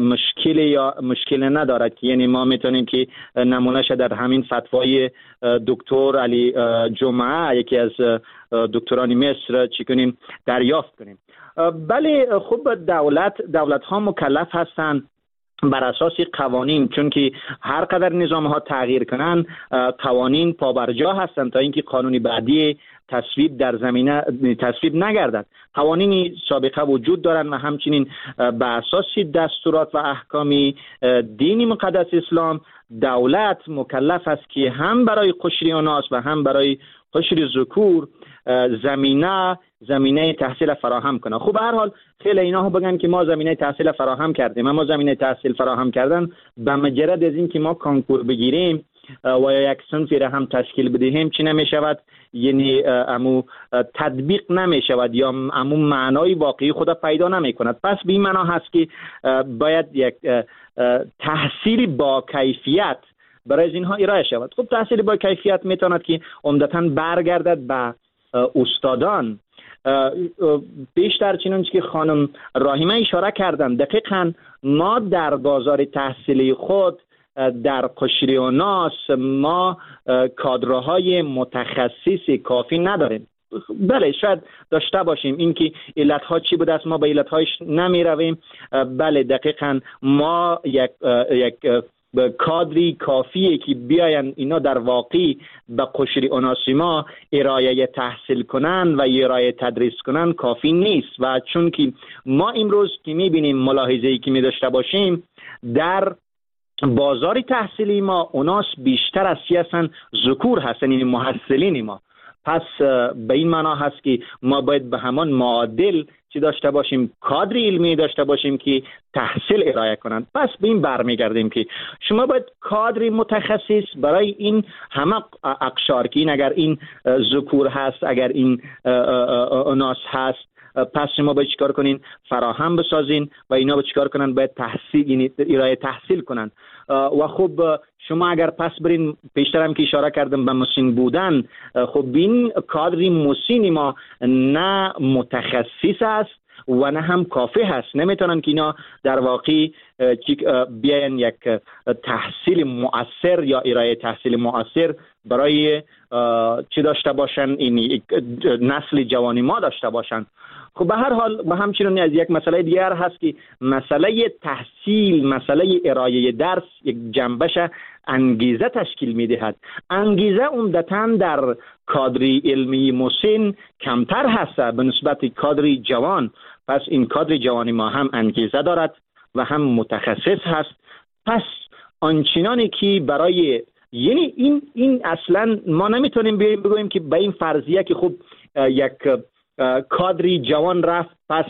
J: مشکل ندارد. که یعنی ما میتونیم که نمونهش در همین فتوای دکتر علی جمعه، یکی از دکتران مصر، چی کنیم دریافت کنیم. بله خب دولت ها مکلف هستند بر اساس قوانین، چون که هر قدر نظام ها تغییر کنن قوانین پابرجا هستند تا اینکه قانونی بعدی تصویب در زمینه تصویب نگردد. قوانین سابقه وجود دارند و همچنین بر اساس دستورات و احکام دین مقدس اسلام دولت مکلف است که هم برای قشر اناث و هم برای قشر ذکور زمینه تحصیل فراهم کنه. خب به هر حال خیلی اینا ها بگن که ما زمینه تحصیل فراهم کردیم، اما زمینه تحصیل فراهم کردن به مجرد از این که ما کانکور بگیریم و یک صنفی را هم تشکیل بدهیم چی نمی شود، یعنی امو تطبیق نمی شود یا امو معنای واقعی خود پیدا نمی کند. پس به این معنا هست که باید یک تحصیل با کیفیت برای اینها ارائه شود. خب تحصیل با کیفیت میتواند که عمدتاً برگردد به استادان، بیشتر چنانچه که خانم راهیمه اشاره کردن. دقیقاً ما در بازار تحصیلی خود در قشر اناث ما کادرهای متخصص کافی نداریم. بله شاید داشته باشیم، اینکه علتها چی بوده است ما به علتهایش نمی رویم. بله دقیقاً ما یک کادری کافیه که بیاین اینا در واقع به قشر اناث ما ارائه تحصیل کنن و ارائه تدریس کنن کافی نیست. و چون که ما امروز که میبینیم ملاحظه‌ای که می داشته باشیم در بازار تحصیلی ما اناث بیشتر از هستن ذکور هستن، یعنی محصلین ما. پس به این معنا هست که ما باید به همان معادل چی داشته باشیم، کادر علمی داشته باشیم که تحصیل ارائه کنند. پس به این برمیگردیم که شما باید کادر متخصص برای این همه اقشار که این اگر این ذکور هست، اگر این اناث هست، پس شما باید چیکار کنین؟ فراهم بسازین و اینا باید چیکار کنن؟ باید تحصیل، یعنی ارائه تحصیل کنن. و خب شما اگر پس برین، پیشتر هم که اشاره کردم به مسن بودن، خب این کادری مسن ما نه متخصص است و نه هم کافی هست. نمیتونن که اینا در واقع بیاین یک تحصیل مؤثر یا ارائه تحصیل مؤثر برای چی داشته باشن، این نسل جوانی ما داشته باشن. خب به هر حال و همچنین از یک مسئله دیگر هست که مسئله تحصیل، مسئله ارائه درس یک جنبش انگیزه تشکیل میدهد. انگیزه عمدتاً در کادری علمی مسن کمتر هست به نسبت کادری جوان. پس این کادر جوان ما هم انگیزه دارد و هم متخصص هست. پس آنچنانی که برای یعنی این اصلا ما نمیتونیم بگوییم که به این فرضیه که خب یک کادری جوان رفت پس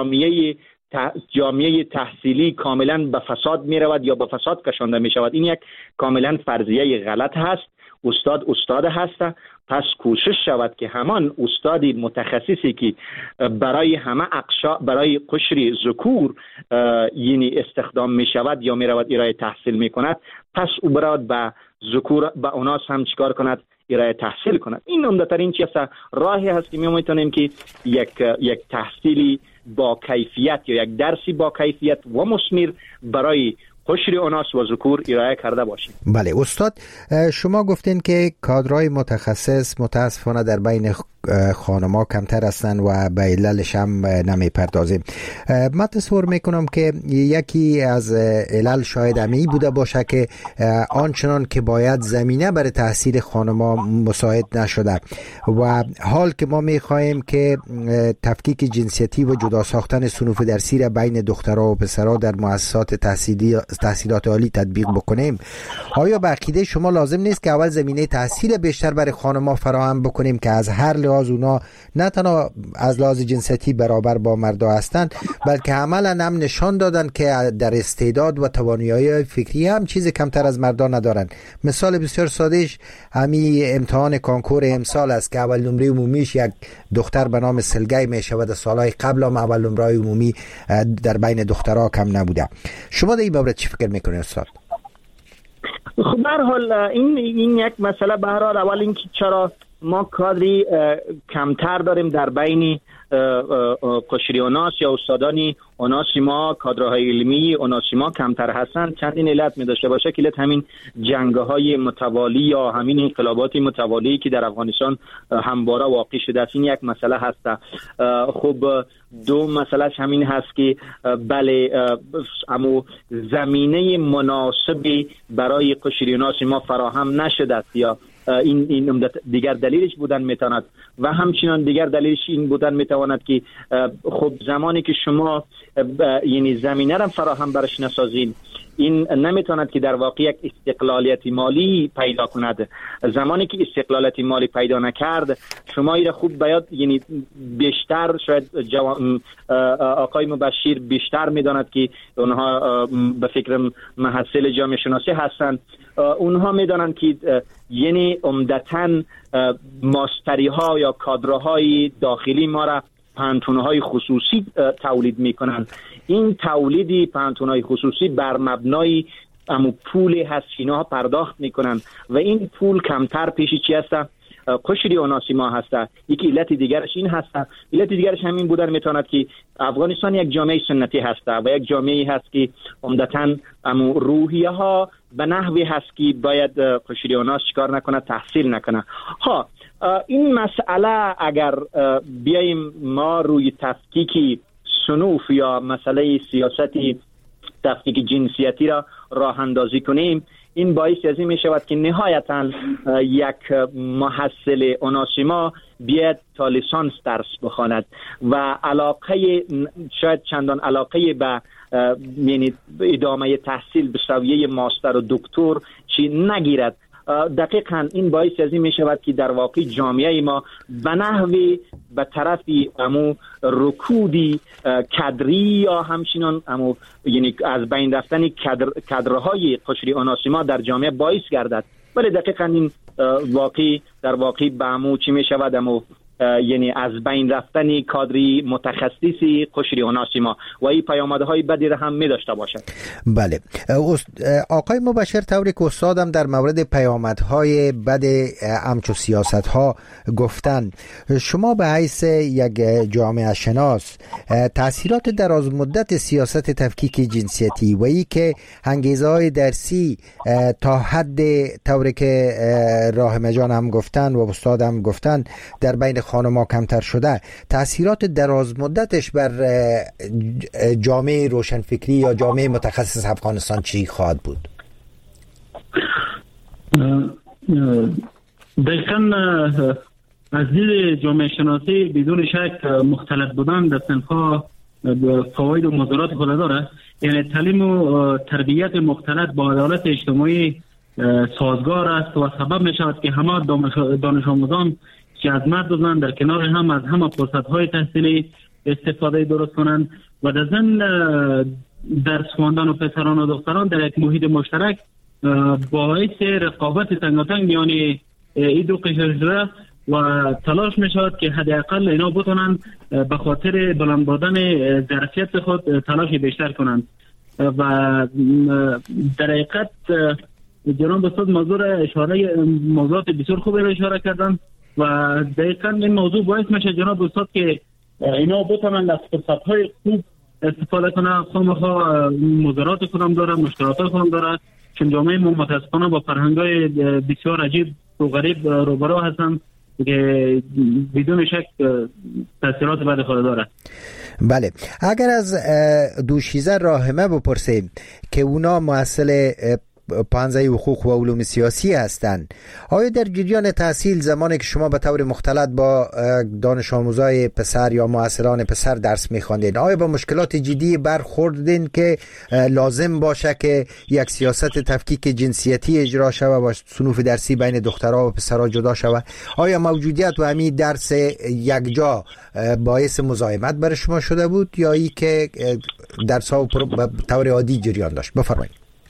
J: جامعه تحصیلی کاملا به فساد می رود یا به فساد کشانده می شود. این یک کاملا فرضیه غلط هست. استاد هست، پس کوشش شود که همان استادی متخصصی که برای همه برای قشر ذکور یعنی استخدام می شود یا می رود ارائه تحصیل می کند، پس او برود به ذکور به اوناس هم چیکار کند؟ ارائه تحصیل کند. این عمده‌ترین چیز راهی هست که می‌تونیم که یک تحصیلی با کیفیت یا یک درسی با کیفیت و مثمر برای قشر اوناس و ذکور ارائه کرده باشیم.
C: بله استاد، شما گفتین که کادرهای متخصص متاسفانه در بین خانم‌ها کمتر هستند و به عللش هم نمی‌پردازیم. من تصور میکنم که یکی از علل شاید همی بوده باشه که آنچنان که باید زمینه برای تحصیل خانم‌ها مساعد نشده و حال که ما می‌خوایم که تفکیک جنسیتی و جدا ساختن صنوف درسی را بین دخترها و پسرها در مؤسسات تحصیلات عالی تطبیق بکنیم، آیا به عقیده شما لازم نیست که اول زمینه تحصیل بیشتر برای خانم‌ها فراهم بکنیم که از هر لحاظ اونا نه تنها از لحاظ جنسیتی برابر با مردا هستند، بلکه عملا هم نشان دادن که در استعداد و توانایی فکری هم چیز کمتر از مردا ندارن. مثال بسیار سادهش همین امتحان کانکور امسال است که اول نمره عمومیش یک دختر به نام سلگی می شود. سالهای قبل هم اول نمره عمومی در بین دخترها کم نبوده. شما در این مورد چی فکر میکنید استاد؟
J: خب به هر حال این یک مسئله به هر حال اول اینکه چرا ما کادری کمتر داریم در بین قشری اوناس یا استادانی اوناسی ما، کادرهای علمی اوناسی ما کمتر هستند. چندین علت می داشته باشه که علت همین جنگ‌های متوالی یا همین انقلابات متوالی که در افغانستان همواره واقع شده است، این یک مسئله هست. خب دو مسئله همین هست که بله اما زمینه مناسبی برای قشری اوناسی ما فراهم نشده است یا این دیگر دلیلش بودن میتواند و همچنان دیگر دلیلش این بودن میتواند که خب زمانی که شما یعنی زمینه را فراهم برش نسازین، این نمیتواند که در واقع یک استقلالیت مالی پیدا کند. زمانی که استقلالیت مالی پیدا نکرد، شما ایره خوب باید یعنی بیشتر شاید آقای مبشر بیشتر میداند که اونها به فکر محصل جامعه شناسی هستند، اونها میدانند که یعنی عمدتاً ماستری ها یا کادرهای داخلی ما را پانتون‌های خصوصی تولید میکنن. این تولیدی پانتون‌های خصوصی بر مبنای پول هست اینا پرداخت میکنن و این پول کمتر پیشی چی هست؟ قشری اوناسی ما هست. یکی علت دیگرش این هست. علت دیگرش همین بودن میتواند که افغانستان یک جامعه سنتی هست و یک جامعه هست که عمدتاً روحیه ها به نحوی هست که باید قشری اوناس چیکار نکنه؟ تحصیل نکنه. ها این مسئله اگر بیاییم ما روی تفکیک صنوف یا مسئله سیاستی تفکیک جنسیتی را راه اندازی کنیم، این باعث از این می شود که نهایتاً یک محصل اوناسیما بیاد تا لیسانس درس بخواند و علاقه شاید چندان علاقه به یعنی ادامه تحصیل به سویه ماستر و دکتر چی نگیرد. دقیقاً این باعث از این می شود که در واقع جامعه ما به نحوی به طرفی رکودی کادری یا همچنان یعنی از بین رفتن کادرهای قشری اوناسی ما در جامعه باعث گردد. ولی دقیقاً این در واقع به چی می شود یعنی از بین رفتن کادری متخصصی قشری اوناسی ما و این پیامدهای بدی را هم می داشته باشد.
C: بله آقای مبشر، طوری که استادم در مورد پیامدهای بد همچو سیاست ها گفتن، شما به حیث یک جامعه شناس تأثیرات دراز مدت سیاست تفکیک جنسیتی و ای که انگیزه های درسی تا حد طوری که راه مجان هم گفتن و استاد هم گفتن در بین خانم‌ها کمتر شده، تأثیرات دراز مدتش بر جامعه روشنفکری یا جامعه متخصص افغانستان چی خواهد بود؟
K: دقیقاً از دید جامعه شناسی بدون شک مختلط بودن در صنف‌ها فواید و مضرات خود داره. یعنی تعلیم و تربیت مختلط با عدالت اجتماعی سازگار است و سبب می شود که همه دانش آموزان که از مرد بودند در کنار هم از همه فرصت‌های تحصیلی استفاده درست کنند و در ضمن درس خواندن و پسران و دختران در یک محیط مشترک باعث رقابت تنگاتنگ یعنی این دو قشر و تلاش می شود که حداقل اینا بتونن به خاطر بلند بردن ظرفیت خود تلاش بیشتر کنند و در حقیقت جناب استاد موضوعات بسیار خوبی را اشاره کردن و دقیقاً این موضوع باعث میشه جناب استاد که اینا بتونن از فرصت‌های خوب استفاده کنن. خامخا مضرات خودم داره، مشکلات خودم داره، چون جامعه ما متاسفانه با فرهنگ‌های بسیار عجیب و غریب روبرو هستن که بدون شک تاثیرات بعد خود داره.
C: بله، اگر از دوشیزه راهمه بپرسیم که اونا محصل پانزه حقوق و علوم سیاسی هستند، آیا در جریان تحصیل زمانی که شما به طور مختلط با دانش آموزای پسر یا محصلان پسر درس می‌خواندین، آیا با مشکلات جدی برخوردین که لازم باشه که یک سیاست تفکیک جنسیتی اجرا شود و صنوف درسی بین دخترها و پسرها جدا شود؟ آیا موجودیت و همین درس یکجا باعث مزاحمت برای شما شده بود یا ای که درس‌ها به طور عادی جریان داشت؟ بفرمایید.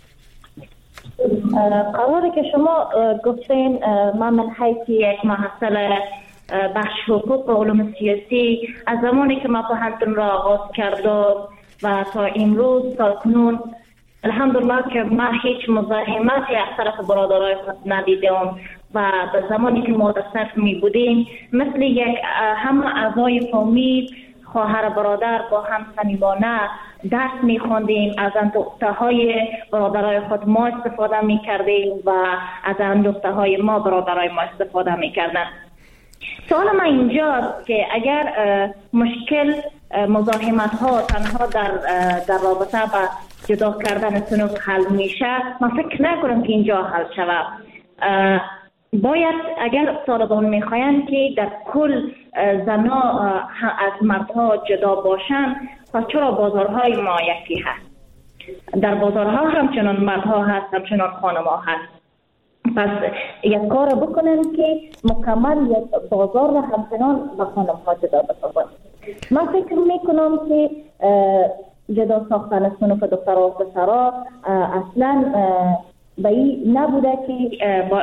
I: قراره که شما گفتین من من حیث یک محصل بخش حقوق و علوم سیاسی از زمانی که ما پانتون را آغاز کردم و تا امروز تا کنون الحمدلله که ما هیچ مزاحمتی از طرف برادرای خود ندیدم و به زمانی که ما در صف می بودیم مثل یک همه اعضای فامیل خواهر برادر با هم صمیمانه درس می‌خواندیم، از اندوخته‌های برادرای خود ما استفاده می‌کردیم و از اندوخته‌های ما برادرای ما استفاده می‌کردند. سوال من اینجاست که اگر مشکل مزاحمت‌ها تنها در رابطه با جدا کردن صنوف حل میشه، من فکر نکنم که اینجا حل شود. باید اگر طالبان میخواین که در کل زنها از مردها جدا باشن، پس چرا بازارهای ما یکی هست؟ در بازارها همچنان مردها هست، همچنان خانم‌ها هست. پس یک کار بکنن که مکمل یک بازار را همچنان به خانم‌ها جدا بسازن. من فکر میکنم که جدا ساختن صنوف دخترها و پسرها اصلا به این نبوده که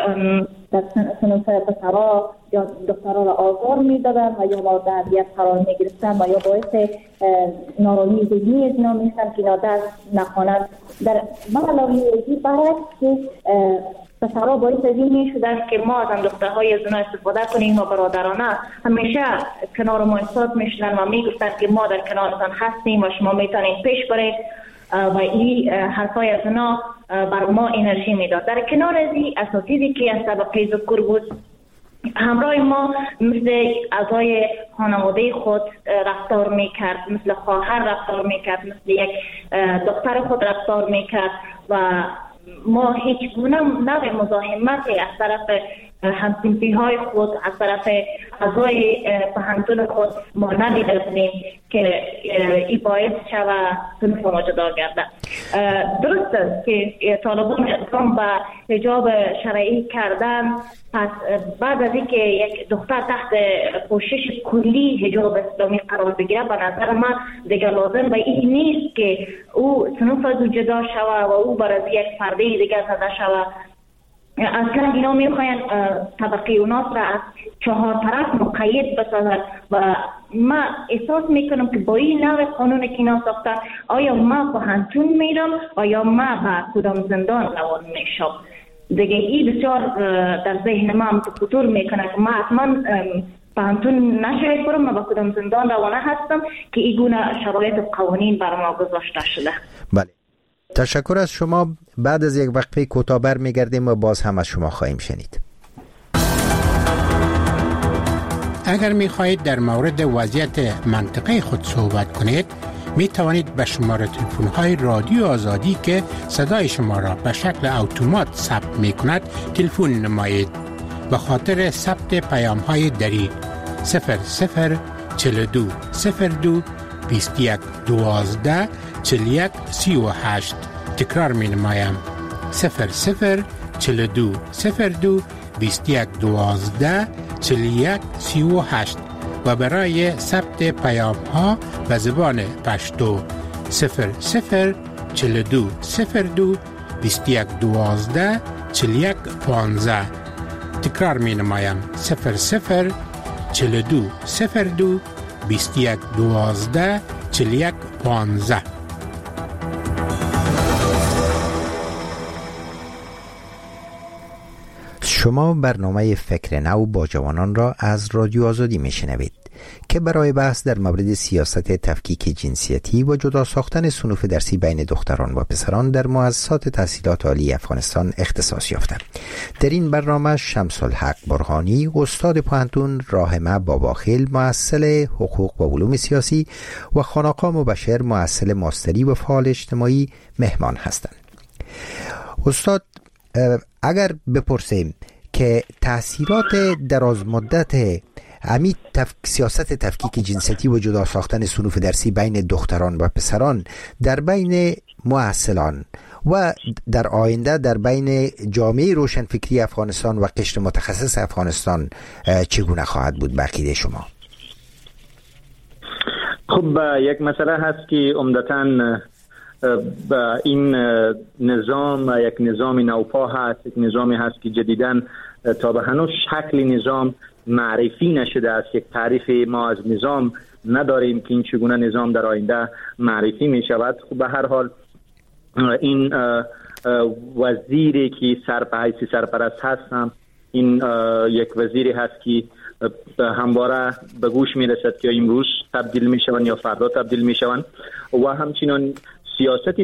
I: در صنوف پسرها یا دخترها را آزار میدادن و یا مورد اذیت قرار میگرفتن و یا باعث نارامی ذهنی از اینا میشن که اینا درس نخوانند. در علاوه برعکس که پسرها باعث از این میشدن که ما از دخترهای از اونا استفاده کنیم و برادرانه همیشه کنار ما ایستاد میشدن و میگفتن که ما در کنارتان هستیم و شما میتونید پیش برید و این حرفای از اونا بر ما انرژی میداد. در کنار از این اساتیدی که از طبقه ذکور بود همراه ما مثل اعضای خانواده خود رفتار میکرد، مثل خواهر رفتار میکرد، مثل یک دختر خود رفتار میکرد و ما هیچ گونه نوع مزاحمتی از طرف همسنفی های خود، از طرف اعضای پهنتون خود ما ندیده بودیم که این باعث شود صنف ما جدا گردد. درست است که طالبان اقدام به حجاب شرعی کردن، پس بعد از اینکه یک دختر تحت پوشش کلی حجاب اسلامی قرار بگیره به نظر من دیگر لازم به این نیست که او صنف از او جدا شود و او برای یک فرده دیگر زده شود. اصلا اینا میخواین طبقه اوناس را از چهار طرف مقید بسازن و ما احساس میکنم که با این نوع قانون که اینا ساختن آیا ما پهنتون میرم و یا ما به کدام زندان روان میشم. دیگه این بسیار در ذهن ما خطور میکنه که ما حتما پهنتون نشاید برم، ما به کدام زندان روانه هستم که این گونه شرایط قوانین بر ما گذاشته شده.
C: بله، تشکر از شما. بعد از یک وقفه کوتاه برمیگردیم و باز هم از شما خواهیم شنید.
N: اگر می‌خواهید در مورد وضعیت منطقه خود صحبت کنید، می توانید به شماره تلفن های رادیو آزادی که صدای شما را به شکل اتومات ثبت می کند تلفن نمایید. به خاطر ثبت پیام های دری 0042 02 21 12 41 38. تکرار می نمایم 0042 02 21 12 41 38 و برای ثبت پیام ها به زبان پشتو 0042 02 21 12 41 15. تکرار می نمایم 0042 02 21 12 41 15.
C: شما برنامه فکر نو با جوانان را از رادیو آزادی میشنوید که برای بحث در مورد سیاست تفکیک جنسیتی و جدا ساختن صنوف درسی بین دختران و پسران در مؤسسات تحصیلات عالی افغانستان اختصاص یافته. در این برنامه شمس الحق برهانی، استاد پوهنتون، راحمه باباخیل، مؤثل حقوق و علوم سیاسی و خانقا مبشر، مؤثل ماستری و فعال اجتماعی مهمان هستند. استاد، اگر بپرسیم که تأثیرات دراز مدت سیاست تفکیک جنسیتی و جدا ساختن صنوف درسی بین دختران و پسران در بین مؤثلان و در آینده در بین جامعه روشنفکری افغانستان و قشر متخصص افغانستان چگونه خواهد بود به عقیده شما؟
J: خب یک مسئله هست که عمدتاً این نظام یک نظام نوپا هست، یک نظامی هست که جدیداً تا به هنوز شکل نظام معرفی نشده است. یک تعریف ما از نظام نداریم که این چگونه نظام در آینده معرفی می شود. خب به هر حال این وزیری که سرپرست هستم، این یک وزیری هست که همواره به گوش می رسد که امروز تبدیل می شوند یا فردا تبدیل می شوند و همچنان سیاست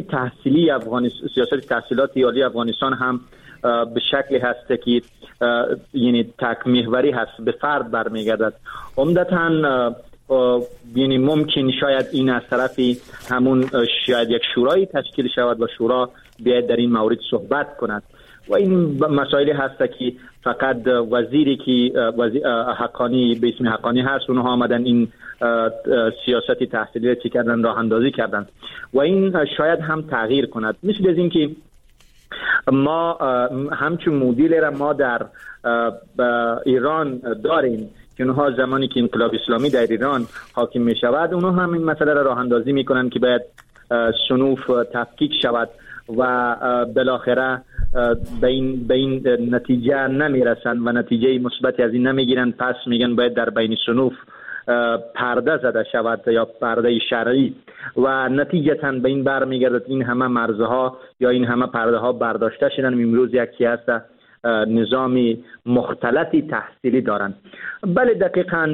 J: تحصیلات عالی افغانستان هم به شکلی هست که یعنی تک محوری هست، به فرد برمیگردد. عمدتاً یعنی ممکن شاید این از طرف همون شاید یک شورای تشکیل شود و شورا بیاید در این مورد صحبت کند و این مسائلی هست که فقط وزیری که حقانی به اسم حقانی هست اونها آمدن این سیاست تحصیلی چی کردن، راه اندازی کردن و این شاید هم تغییر کند. مثل از این که ما همچون مدل را ما در ایران داریم که اونها زمانی که انقلاب اسلامی در ایران حاکم می شود اونها هم این مسئله را راه اندازی می کنند که باید صنوف تفکیک شود و بالاخره به این نتیجه نمی رسند و نتیجه مثبتی از این نمی گیرند. پس میگن باید در بین صنوف پرده زده شود یا پرده شرعی و نتیجتاً به این برمیگردد این همه مرزها یا این همه پرده ها برداشته شدن. امروز یکی هست نظامی مختلطی تحصیلی دارند. بله دقیقاً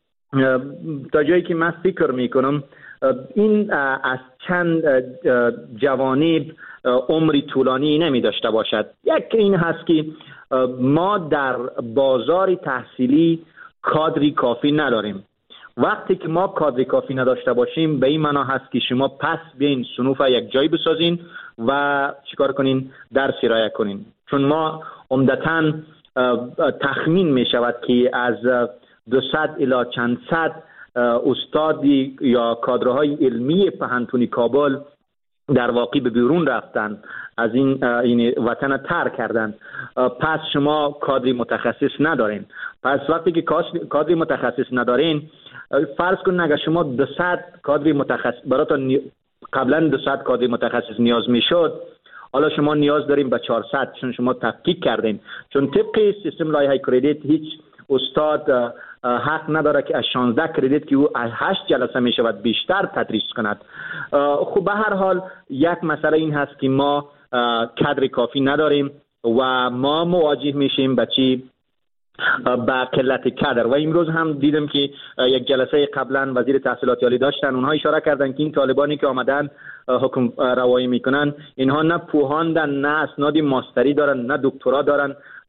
J: تا جایی که من فکر میکنم این از چند جوانب عمری طولانی نمی داشته باشد. یک این هست که ما در بازار تحصیلی کادری کافی نداریم. وقتی که ما کادری کافی نداشته باشیم به این معنا هست که شما پس بیاین صنوف یک جای بسازین و چیکار کنین؟ درس ارائه کنین. چون ما عمدتاً تخمین می شود که از 200 الی چند صد استادی یا کادرهای علمی پوهنتون کابل در واقع به بیرون رفتن، از این وطن ترک کردن. پس شما کادری متخصص ندارین. پس وقتی که کادری متخصص ندارین، فرض کن اگر شما 200 کادری متخصص براتون قبلا 200 کادری متخصص نیاز میشد، حالا شما نیاز داریم به 400 چون شما تفکیک کردین. چون طبق سیستم لایحه کردیت هیچ استاد حق نداره که از 16 کردیت که او 8 جلسه می شود بیشتر تدریس کند. خب به هر حال یک مسئله این هست که ما کادر کافی نداریم و ما مواجه میشیم به چی؟ با قلت کادر. و امروز هم دیدم که یک جلسه قبلا وزیر تحصیلات عالی داشتن، اونها اشاره کردن که این طالبانی که آمدن حکم روایی میکنن اینها نه پوهاندن، نه اسناد ماستری دارن، نه دکترا دارن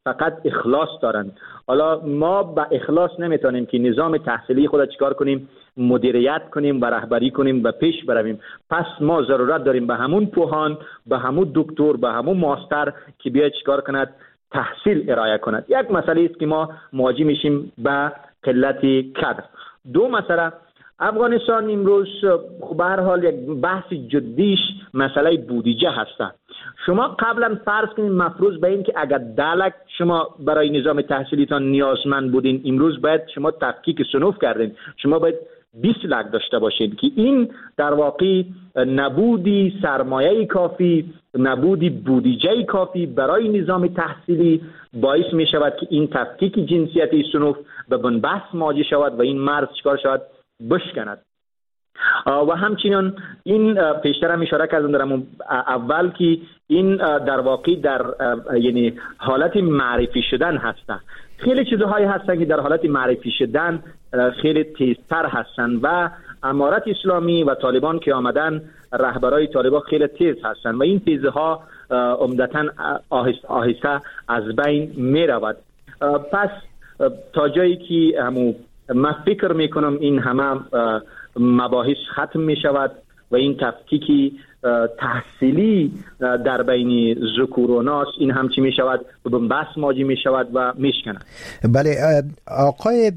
J: فقط اخلاص دارند. حالا ما با اخلاص نمیتونیم که نظام تحصیلی خود چیکار کنیم، مدیریت کنیم و رهبری کنیم و پیش برویم. پس ما ضرورت داریم به همون پوهان، به همون دکتر، به همون ماستر که بیاید چیکار کند، تحصیل ارائه کند. یک مسئله است که ما مواجه میشیم با قلت کادر. دو مسئله، افغانستان امروز به هر حال یک بحث جدیش مسئله بودجه هست. شما قبلا فرض کنید مفروض به این که اگر 10 لک شما برای نظام تحصیلیتان نیازمند بودین، امروز باید شما تفکیک صنوف کردین، شما باید 20 لک داشته باشین که این در واقع نبودی سرمایه کافی، نبودی بودجه کافی برای نظام تحصیلی باعث می شود که این تفکیک جنسیتی صنوف به بنبست مواجه شود و این مرز چکار شود، بشکند. و همچنین این پیشتر هم اشاره کردم در اول که این در واقع در یعنی حالت معرفی شدن هستن. خیلی چیزهایی هستن که در حالت معرفی شدن خیلی تیزتر هستن و امارت اسلامی و طالبان که آمدن، رهبرای طالبان خیلی تیز هستن و این تیزها عمدتاً آهسته آهسته از بین می رود. پس تا جایی که من فکر می کنم این همه مباحث ختم می شود و این تفکیکی تحصیلی در بین ذکور و ناس این هم چی می شود، بنبست مواجه می شود و می شکند.
C: بله آقای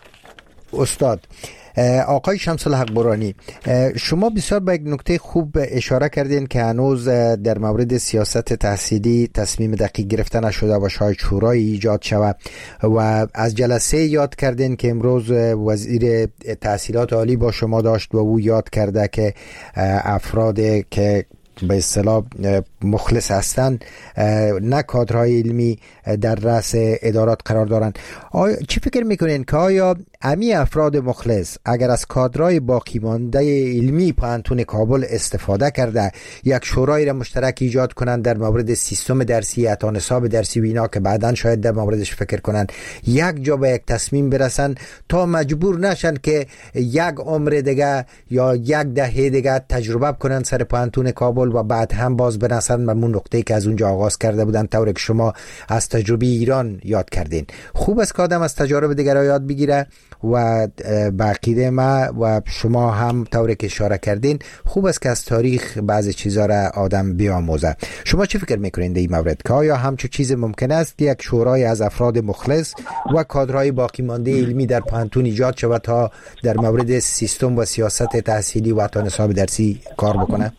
C: استاد، آقای شمس الحق برانی، شما بسیار به یک نکته خوب اشاره کردین که هنوز در مورد سیاست تحصیلی تصمیم دقیق گرفته نشده و شاید شورای ایجاد شود و از جلسه یاد کردین که امروز وزیر تحصیلات عالی با شما داشت و او یاد کرده که افراد که به اصطلاح مخلص هستند نه کادرهای علمی در رأس ادارات قرار دارند. چی فکر میکنین که آیا امی افراد مخلص اگر از کادرهای باقی مانده علمی پانتون کابل استفاده کرده یک شورای را مشترک ایجاد کنند در مورد سیستم درسی، اعطا نصاب درسی و اینا که بعداً شاید در موردش فکر کنند، یک جا به یک تصمیم برسن تا مجبور نشن که یک عمر دیگه یا یک دهه دیگه تجربه کنن سر پانتون کابل و بعد هم باز برسن به اون نقطه‌ای که از اونجا آغاز کرده بودن، طوری که شما از تجربه ایران یاد کردین. خوب است که آدم از تجارب دیگران یاد بگیره و به عقیده ما و شما هم طوری که اشاره کردین خوب است که از تاریخ بعضی چیزا را آدم بیاموزه. شما چه فکر میکنین در این مورد که آیا همچون چیز ممکن است یک شورای از افراد مخلص و کادرهای باقی مانده علمی در پانتون ایجاد شود تا در مورد سیستم و سیاست تحصیلی و اعطا نصاب درسی کار بکنه؟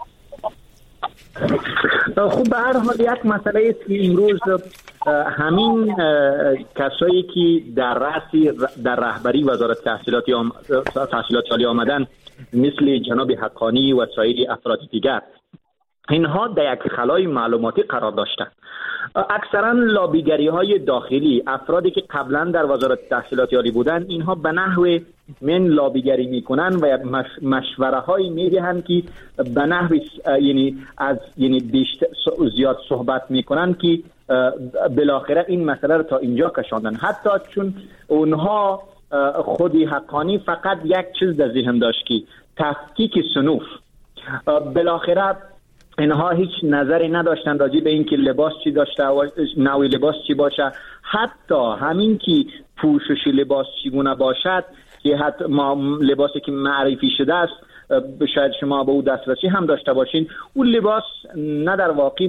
J: خب به هر حال یک مسئله است که امروز همین کسایی که در رهبری وزارت تحصیلات عالی آمدن مثل جناب حقانی و سایر افراد دیگر، اینها در یک خلای معلوماتی قرار داشتند. اکثرا لابیگری های داخلی، افرادی که قبلا در وزارت تحصیلات عالی بودن، اینها به نحو من لابیگری میکنن و مشوره های میدهند که به نحو یعنی بیشتر زیاد صحبت میکنن که بالاخره این مسئله رو تا اینجا کشاندن. حتی چون اونها خودی حقانی فقط یک چیز در ذهن داشت که تفکیک صنوف، بالاخره اینها هیچ نظری نداشتن راجع به این که لباس چی داشته و نوع لباس چی باشه، حتی همین که پوشش لباس چگونه باشد که حتی لباسی که معرفی شده است شاید شما به او دسترسی هم داشته باشین، اون لباس نه در واقع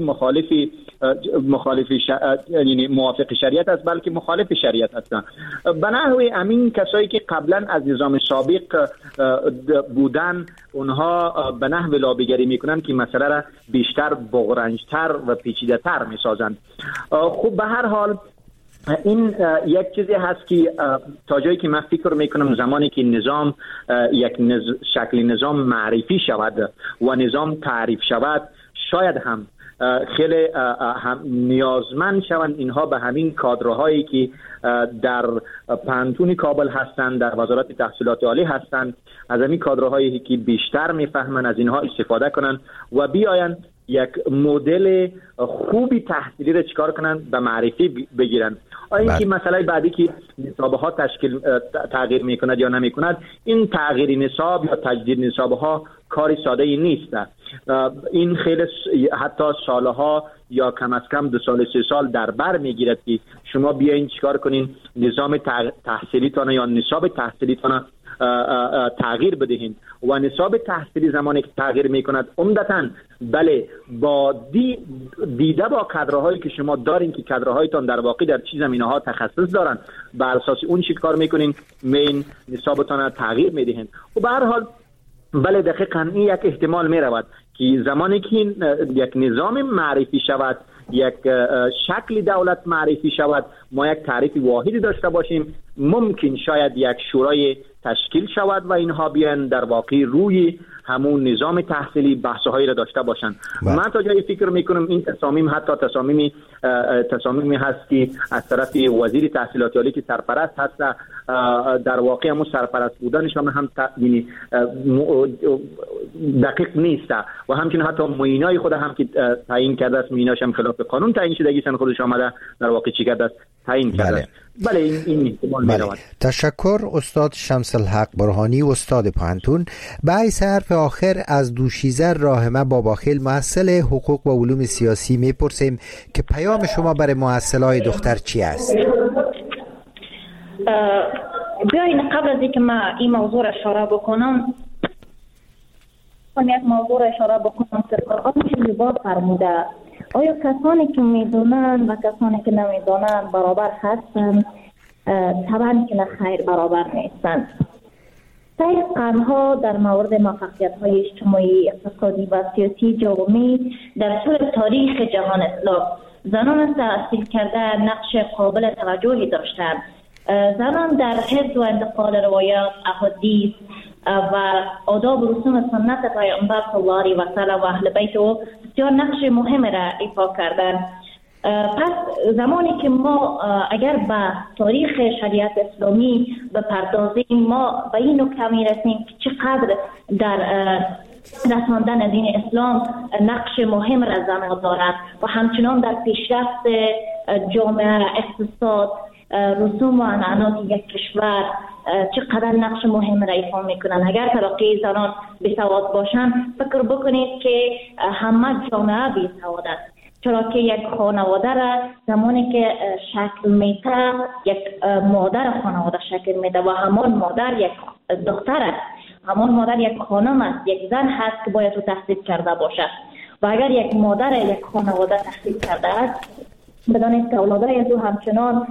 J: یعنی موافق شریعت است بلکه مخالف شریعت هستند. به نحو امین کسایی که قبلا از نظام سابق بودن، اونها به نحو لابیگری میکنن که مسئله را بیشتر بغرنجتر و پیچیده‌تر میسازند. خب به هر حال این یک چیزی هست که تا جایی که من فکر میکنم زمانی که نظام یک شکل نظام معرفی شود و نظام تعریف شود، شاید هم خیلی هم نیازمند شوند اینها به همین کادرهایی که در پانتون کابل هستند، در وزارت تحصیلات عالی هستند، از همین کادرهایی که بیشتر میفهمن از اینها استفاده کنند و بیاین یک مدل خوبی تحصیلی رو چیکار کنن، به معرفی بگیرن. آیا اینکه مسئله بعدی که نصابه ها تغییر میکند یا نمیکند، این تغییر نصاب یا تجدید نصابه ها کاری ساده ای نیست. این خیلی حتی سالها یا کم از کم 2 سال 3 سال در بر میگیرد که شما بیاین چیکار کنین نظام تحصیلیتان یا نصاب تحصیلیتان تغییر بدهین. و نصاب تحصیلی زمانی که تغییر میکند عمدتاً بله با دیده با کادرهایی که شما دارین که کادرهایتان در واقع در چه زمینه‌ها تخصص دارن، بر اساس اون چی کار میکنین این نصابتان تغییر میدهین. و به هر حال بله دقیقاً این یک احتمال میرود که زمانی که یک نظام معرفی شود، یک شکل دولت معرفی شود، ما یک تعریف واحدی داشته باشیم، ممکن شاید یک شورای تشکیل شود و اینها بیان در واقع روی همون نظام تحصیلی بحث‌هایی را داشته باشند. من تا جایی فکر میکنم این تصامیم حتی تصامیمی هست که از طرف وزیر تحصیلات عالی که سرپرست هست، در واقع همون سرپرست بودنشان هم دقیق نیست و همچنین حتی معینای خود هم که تعیین کرده است، معیناش هم خلاف قانون تعیین شدگی سن خودش آمده در واقع چی کرده است تعیین کرده. بله این احتمال می‌رود.
C: تشکر استاد شمس الحق برهانی، استاد پانتون. بعد حرف آخر از دوشیزه راهمه باباخیل، محصل حقوق و علوم سیاسی میپرسیم که پیام شما برای محصلای دختر چی است؟
I: بیاین قبل از اینکه من این موضوع را اشاره بکنم یک موضوع را اشاره بکنم که قرآن زیبا فرموده آیا کسانی که میدونن و کسانی که نمیدونن برابر هستن؟ طبعا که نه خیر برابر نیستن. طی قرنها در مورد موفقیت‌های اجتماعی، اقتصادی و سیاسی جوامع در طول تاریخ جهان اسلام زنان تأثیر کرده نقش قابل توجهی داشتند. زنان در حفظ و انتقال روایات، احادیث و آداب و رسوم سنت پیامبر صلی الله علیه و سلم و اهل بیت او بسیار نقش مهم را ایفا کردند. پس زمانی که ما اگر به تاریخ شریعت اسلامی بپردازیم ما به این نکته میرسیم که چقدر در رساندن دین اسلام نقش مهم را زنان دارد و همچنان در پیشرفت جامعه، اقتصاد، رسوم و عنعنات یک کشور چقدر نقش مهم را ایفا میکنند. اگر طبقه زنان بیسواد باشند فکر بکنید که همه جامعه بیسواد است، چرا که یک خانواده را زمانی که شکل میده یک مادر خانواده شکل میده و همان مادر یک دختر است، همان مادر یک خانم است، یک زن هست که باید او تحصیل کرده باشد. و اگر یک مادر یک خانواده تحصیل کرده است بدانید که اولادای او همچنان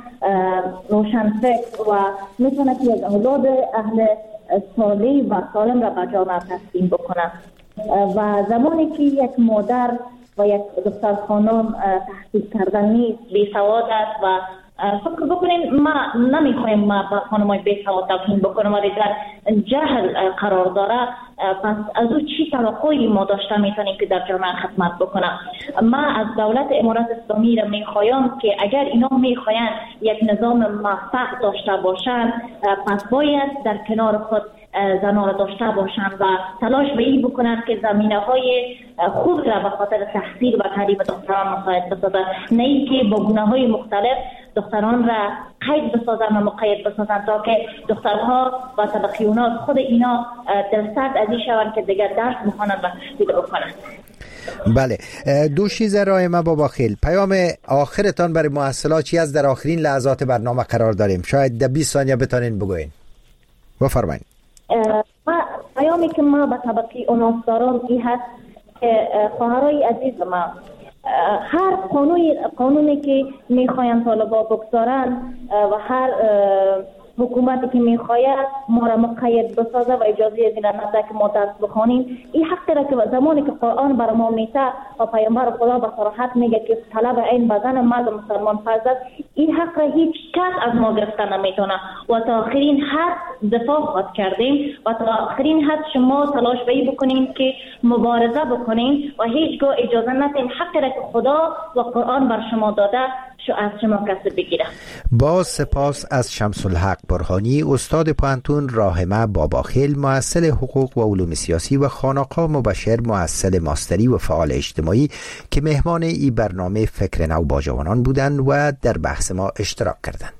I: روشنفکر و میتونه که یک اولاد اهل صالح و سالم را به جامعه تقدیم بکنه. و زمانی که یک مادر و یک دختر خانم تحصیل کردن نیست، بیسواد است و فکر بکنین ما نمیخوایم ما با خانمای بیسواد تبیین بکنم و در جهل قرار داره، پس از او چی توقعی ما داشته میتونیم که در جامعه خدمت بکنم. ما از دولت امارات اسلامی را میخوایم که اگر اینا میخواین یک نظام موفق داشته باشند پس باید در کنار خود زنان را داشته باشند و تلاش به این بکنند که زمینه‌های خوب را به خاطر تحصیل و تعلیم دختران مساعد بسازند، نه اینکه با گونه‌های مختلف دختران را قید بسازند و مقید بسازند تا که دخترها و طبقیونات خود اینا دلسرد از این شوند که دیگر درس بخوانند و تحصیل بکنند.
C: بله، دوشیزه راهمه باباخیل، پیام آخرتان برای محصلات چی است؟ در آخرین لحظات برنامه قرار داریم، شاید در 20 ثانیه بتانین بگوین. بفرمایید.
I: پیامی که ما به طبقه اوناس دارم این هست که خواهرای عزیز ما هر قانونی که میخواین طالبا بگذارن و هر حکومتی که میخواید ما را مقید بسازه و اجازه از این نده که ما درس بخوانیم، این حق را که زمانی که قرآن بر ما میته و پیامبر خدا به صراحت میگه که طلب عین بدن مرد مسلمان فرض است، این حق را هیچ کس از ما گرفته نمیتونه و تا آخرین حد دفاع خود کردیم و تا آخرین حد شما تلاش بکنین که مبارزه بکنین و هیچگاه اجازه ندین حق را که خدا و قرآن بر شما داده از شما کسی بگیره.
C: با سپاس از شمس الحق برهانی، استاد پانتون راهمه باباخیل، محصل حقوق و علوم سیاسی و خانقا مبشر، محصل ماستری و فعال اجتماعی که مهمان این برنامه فکر نو با جوانان بودند و در بحث ما اشتراک کردند.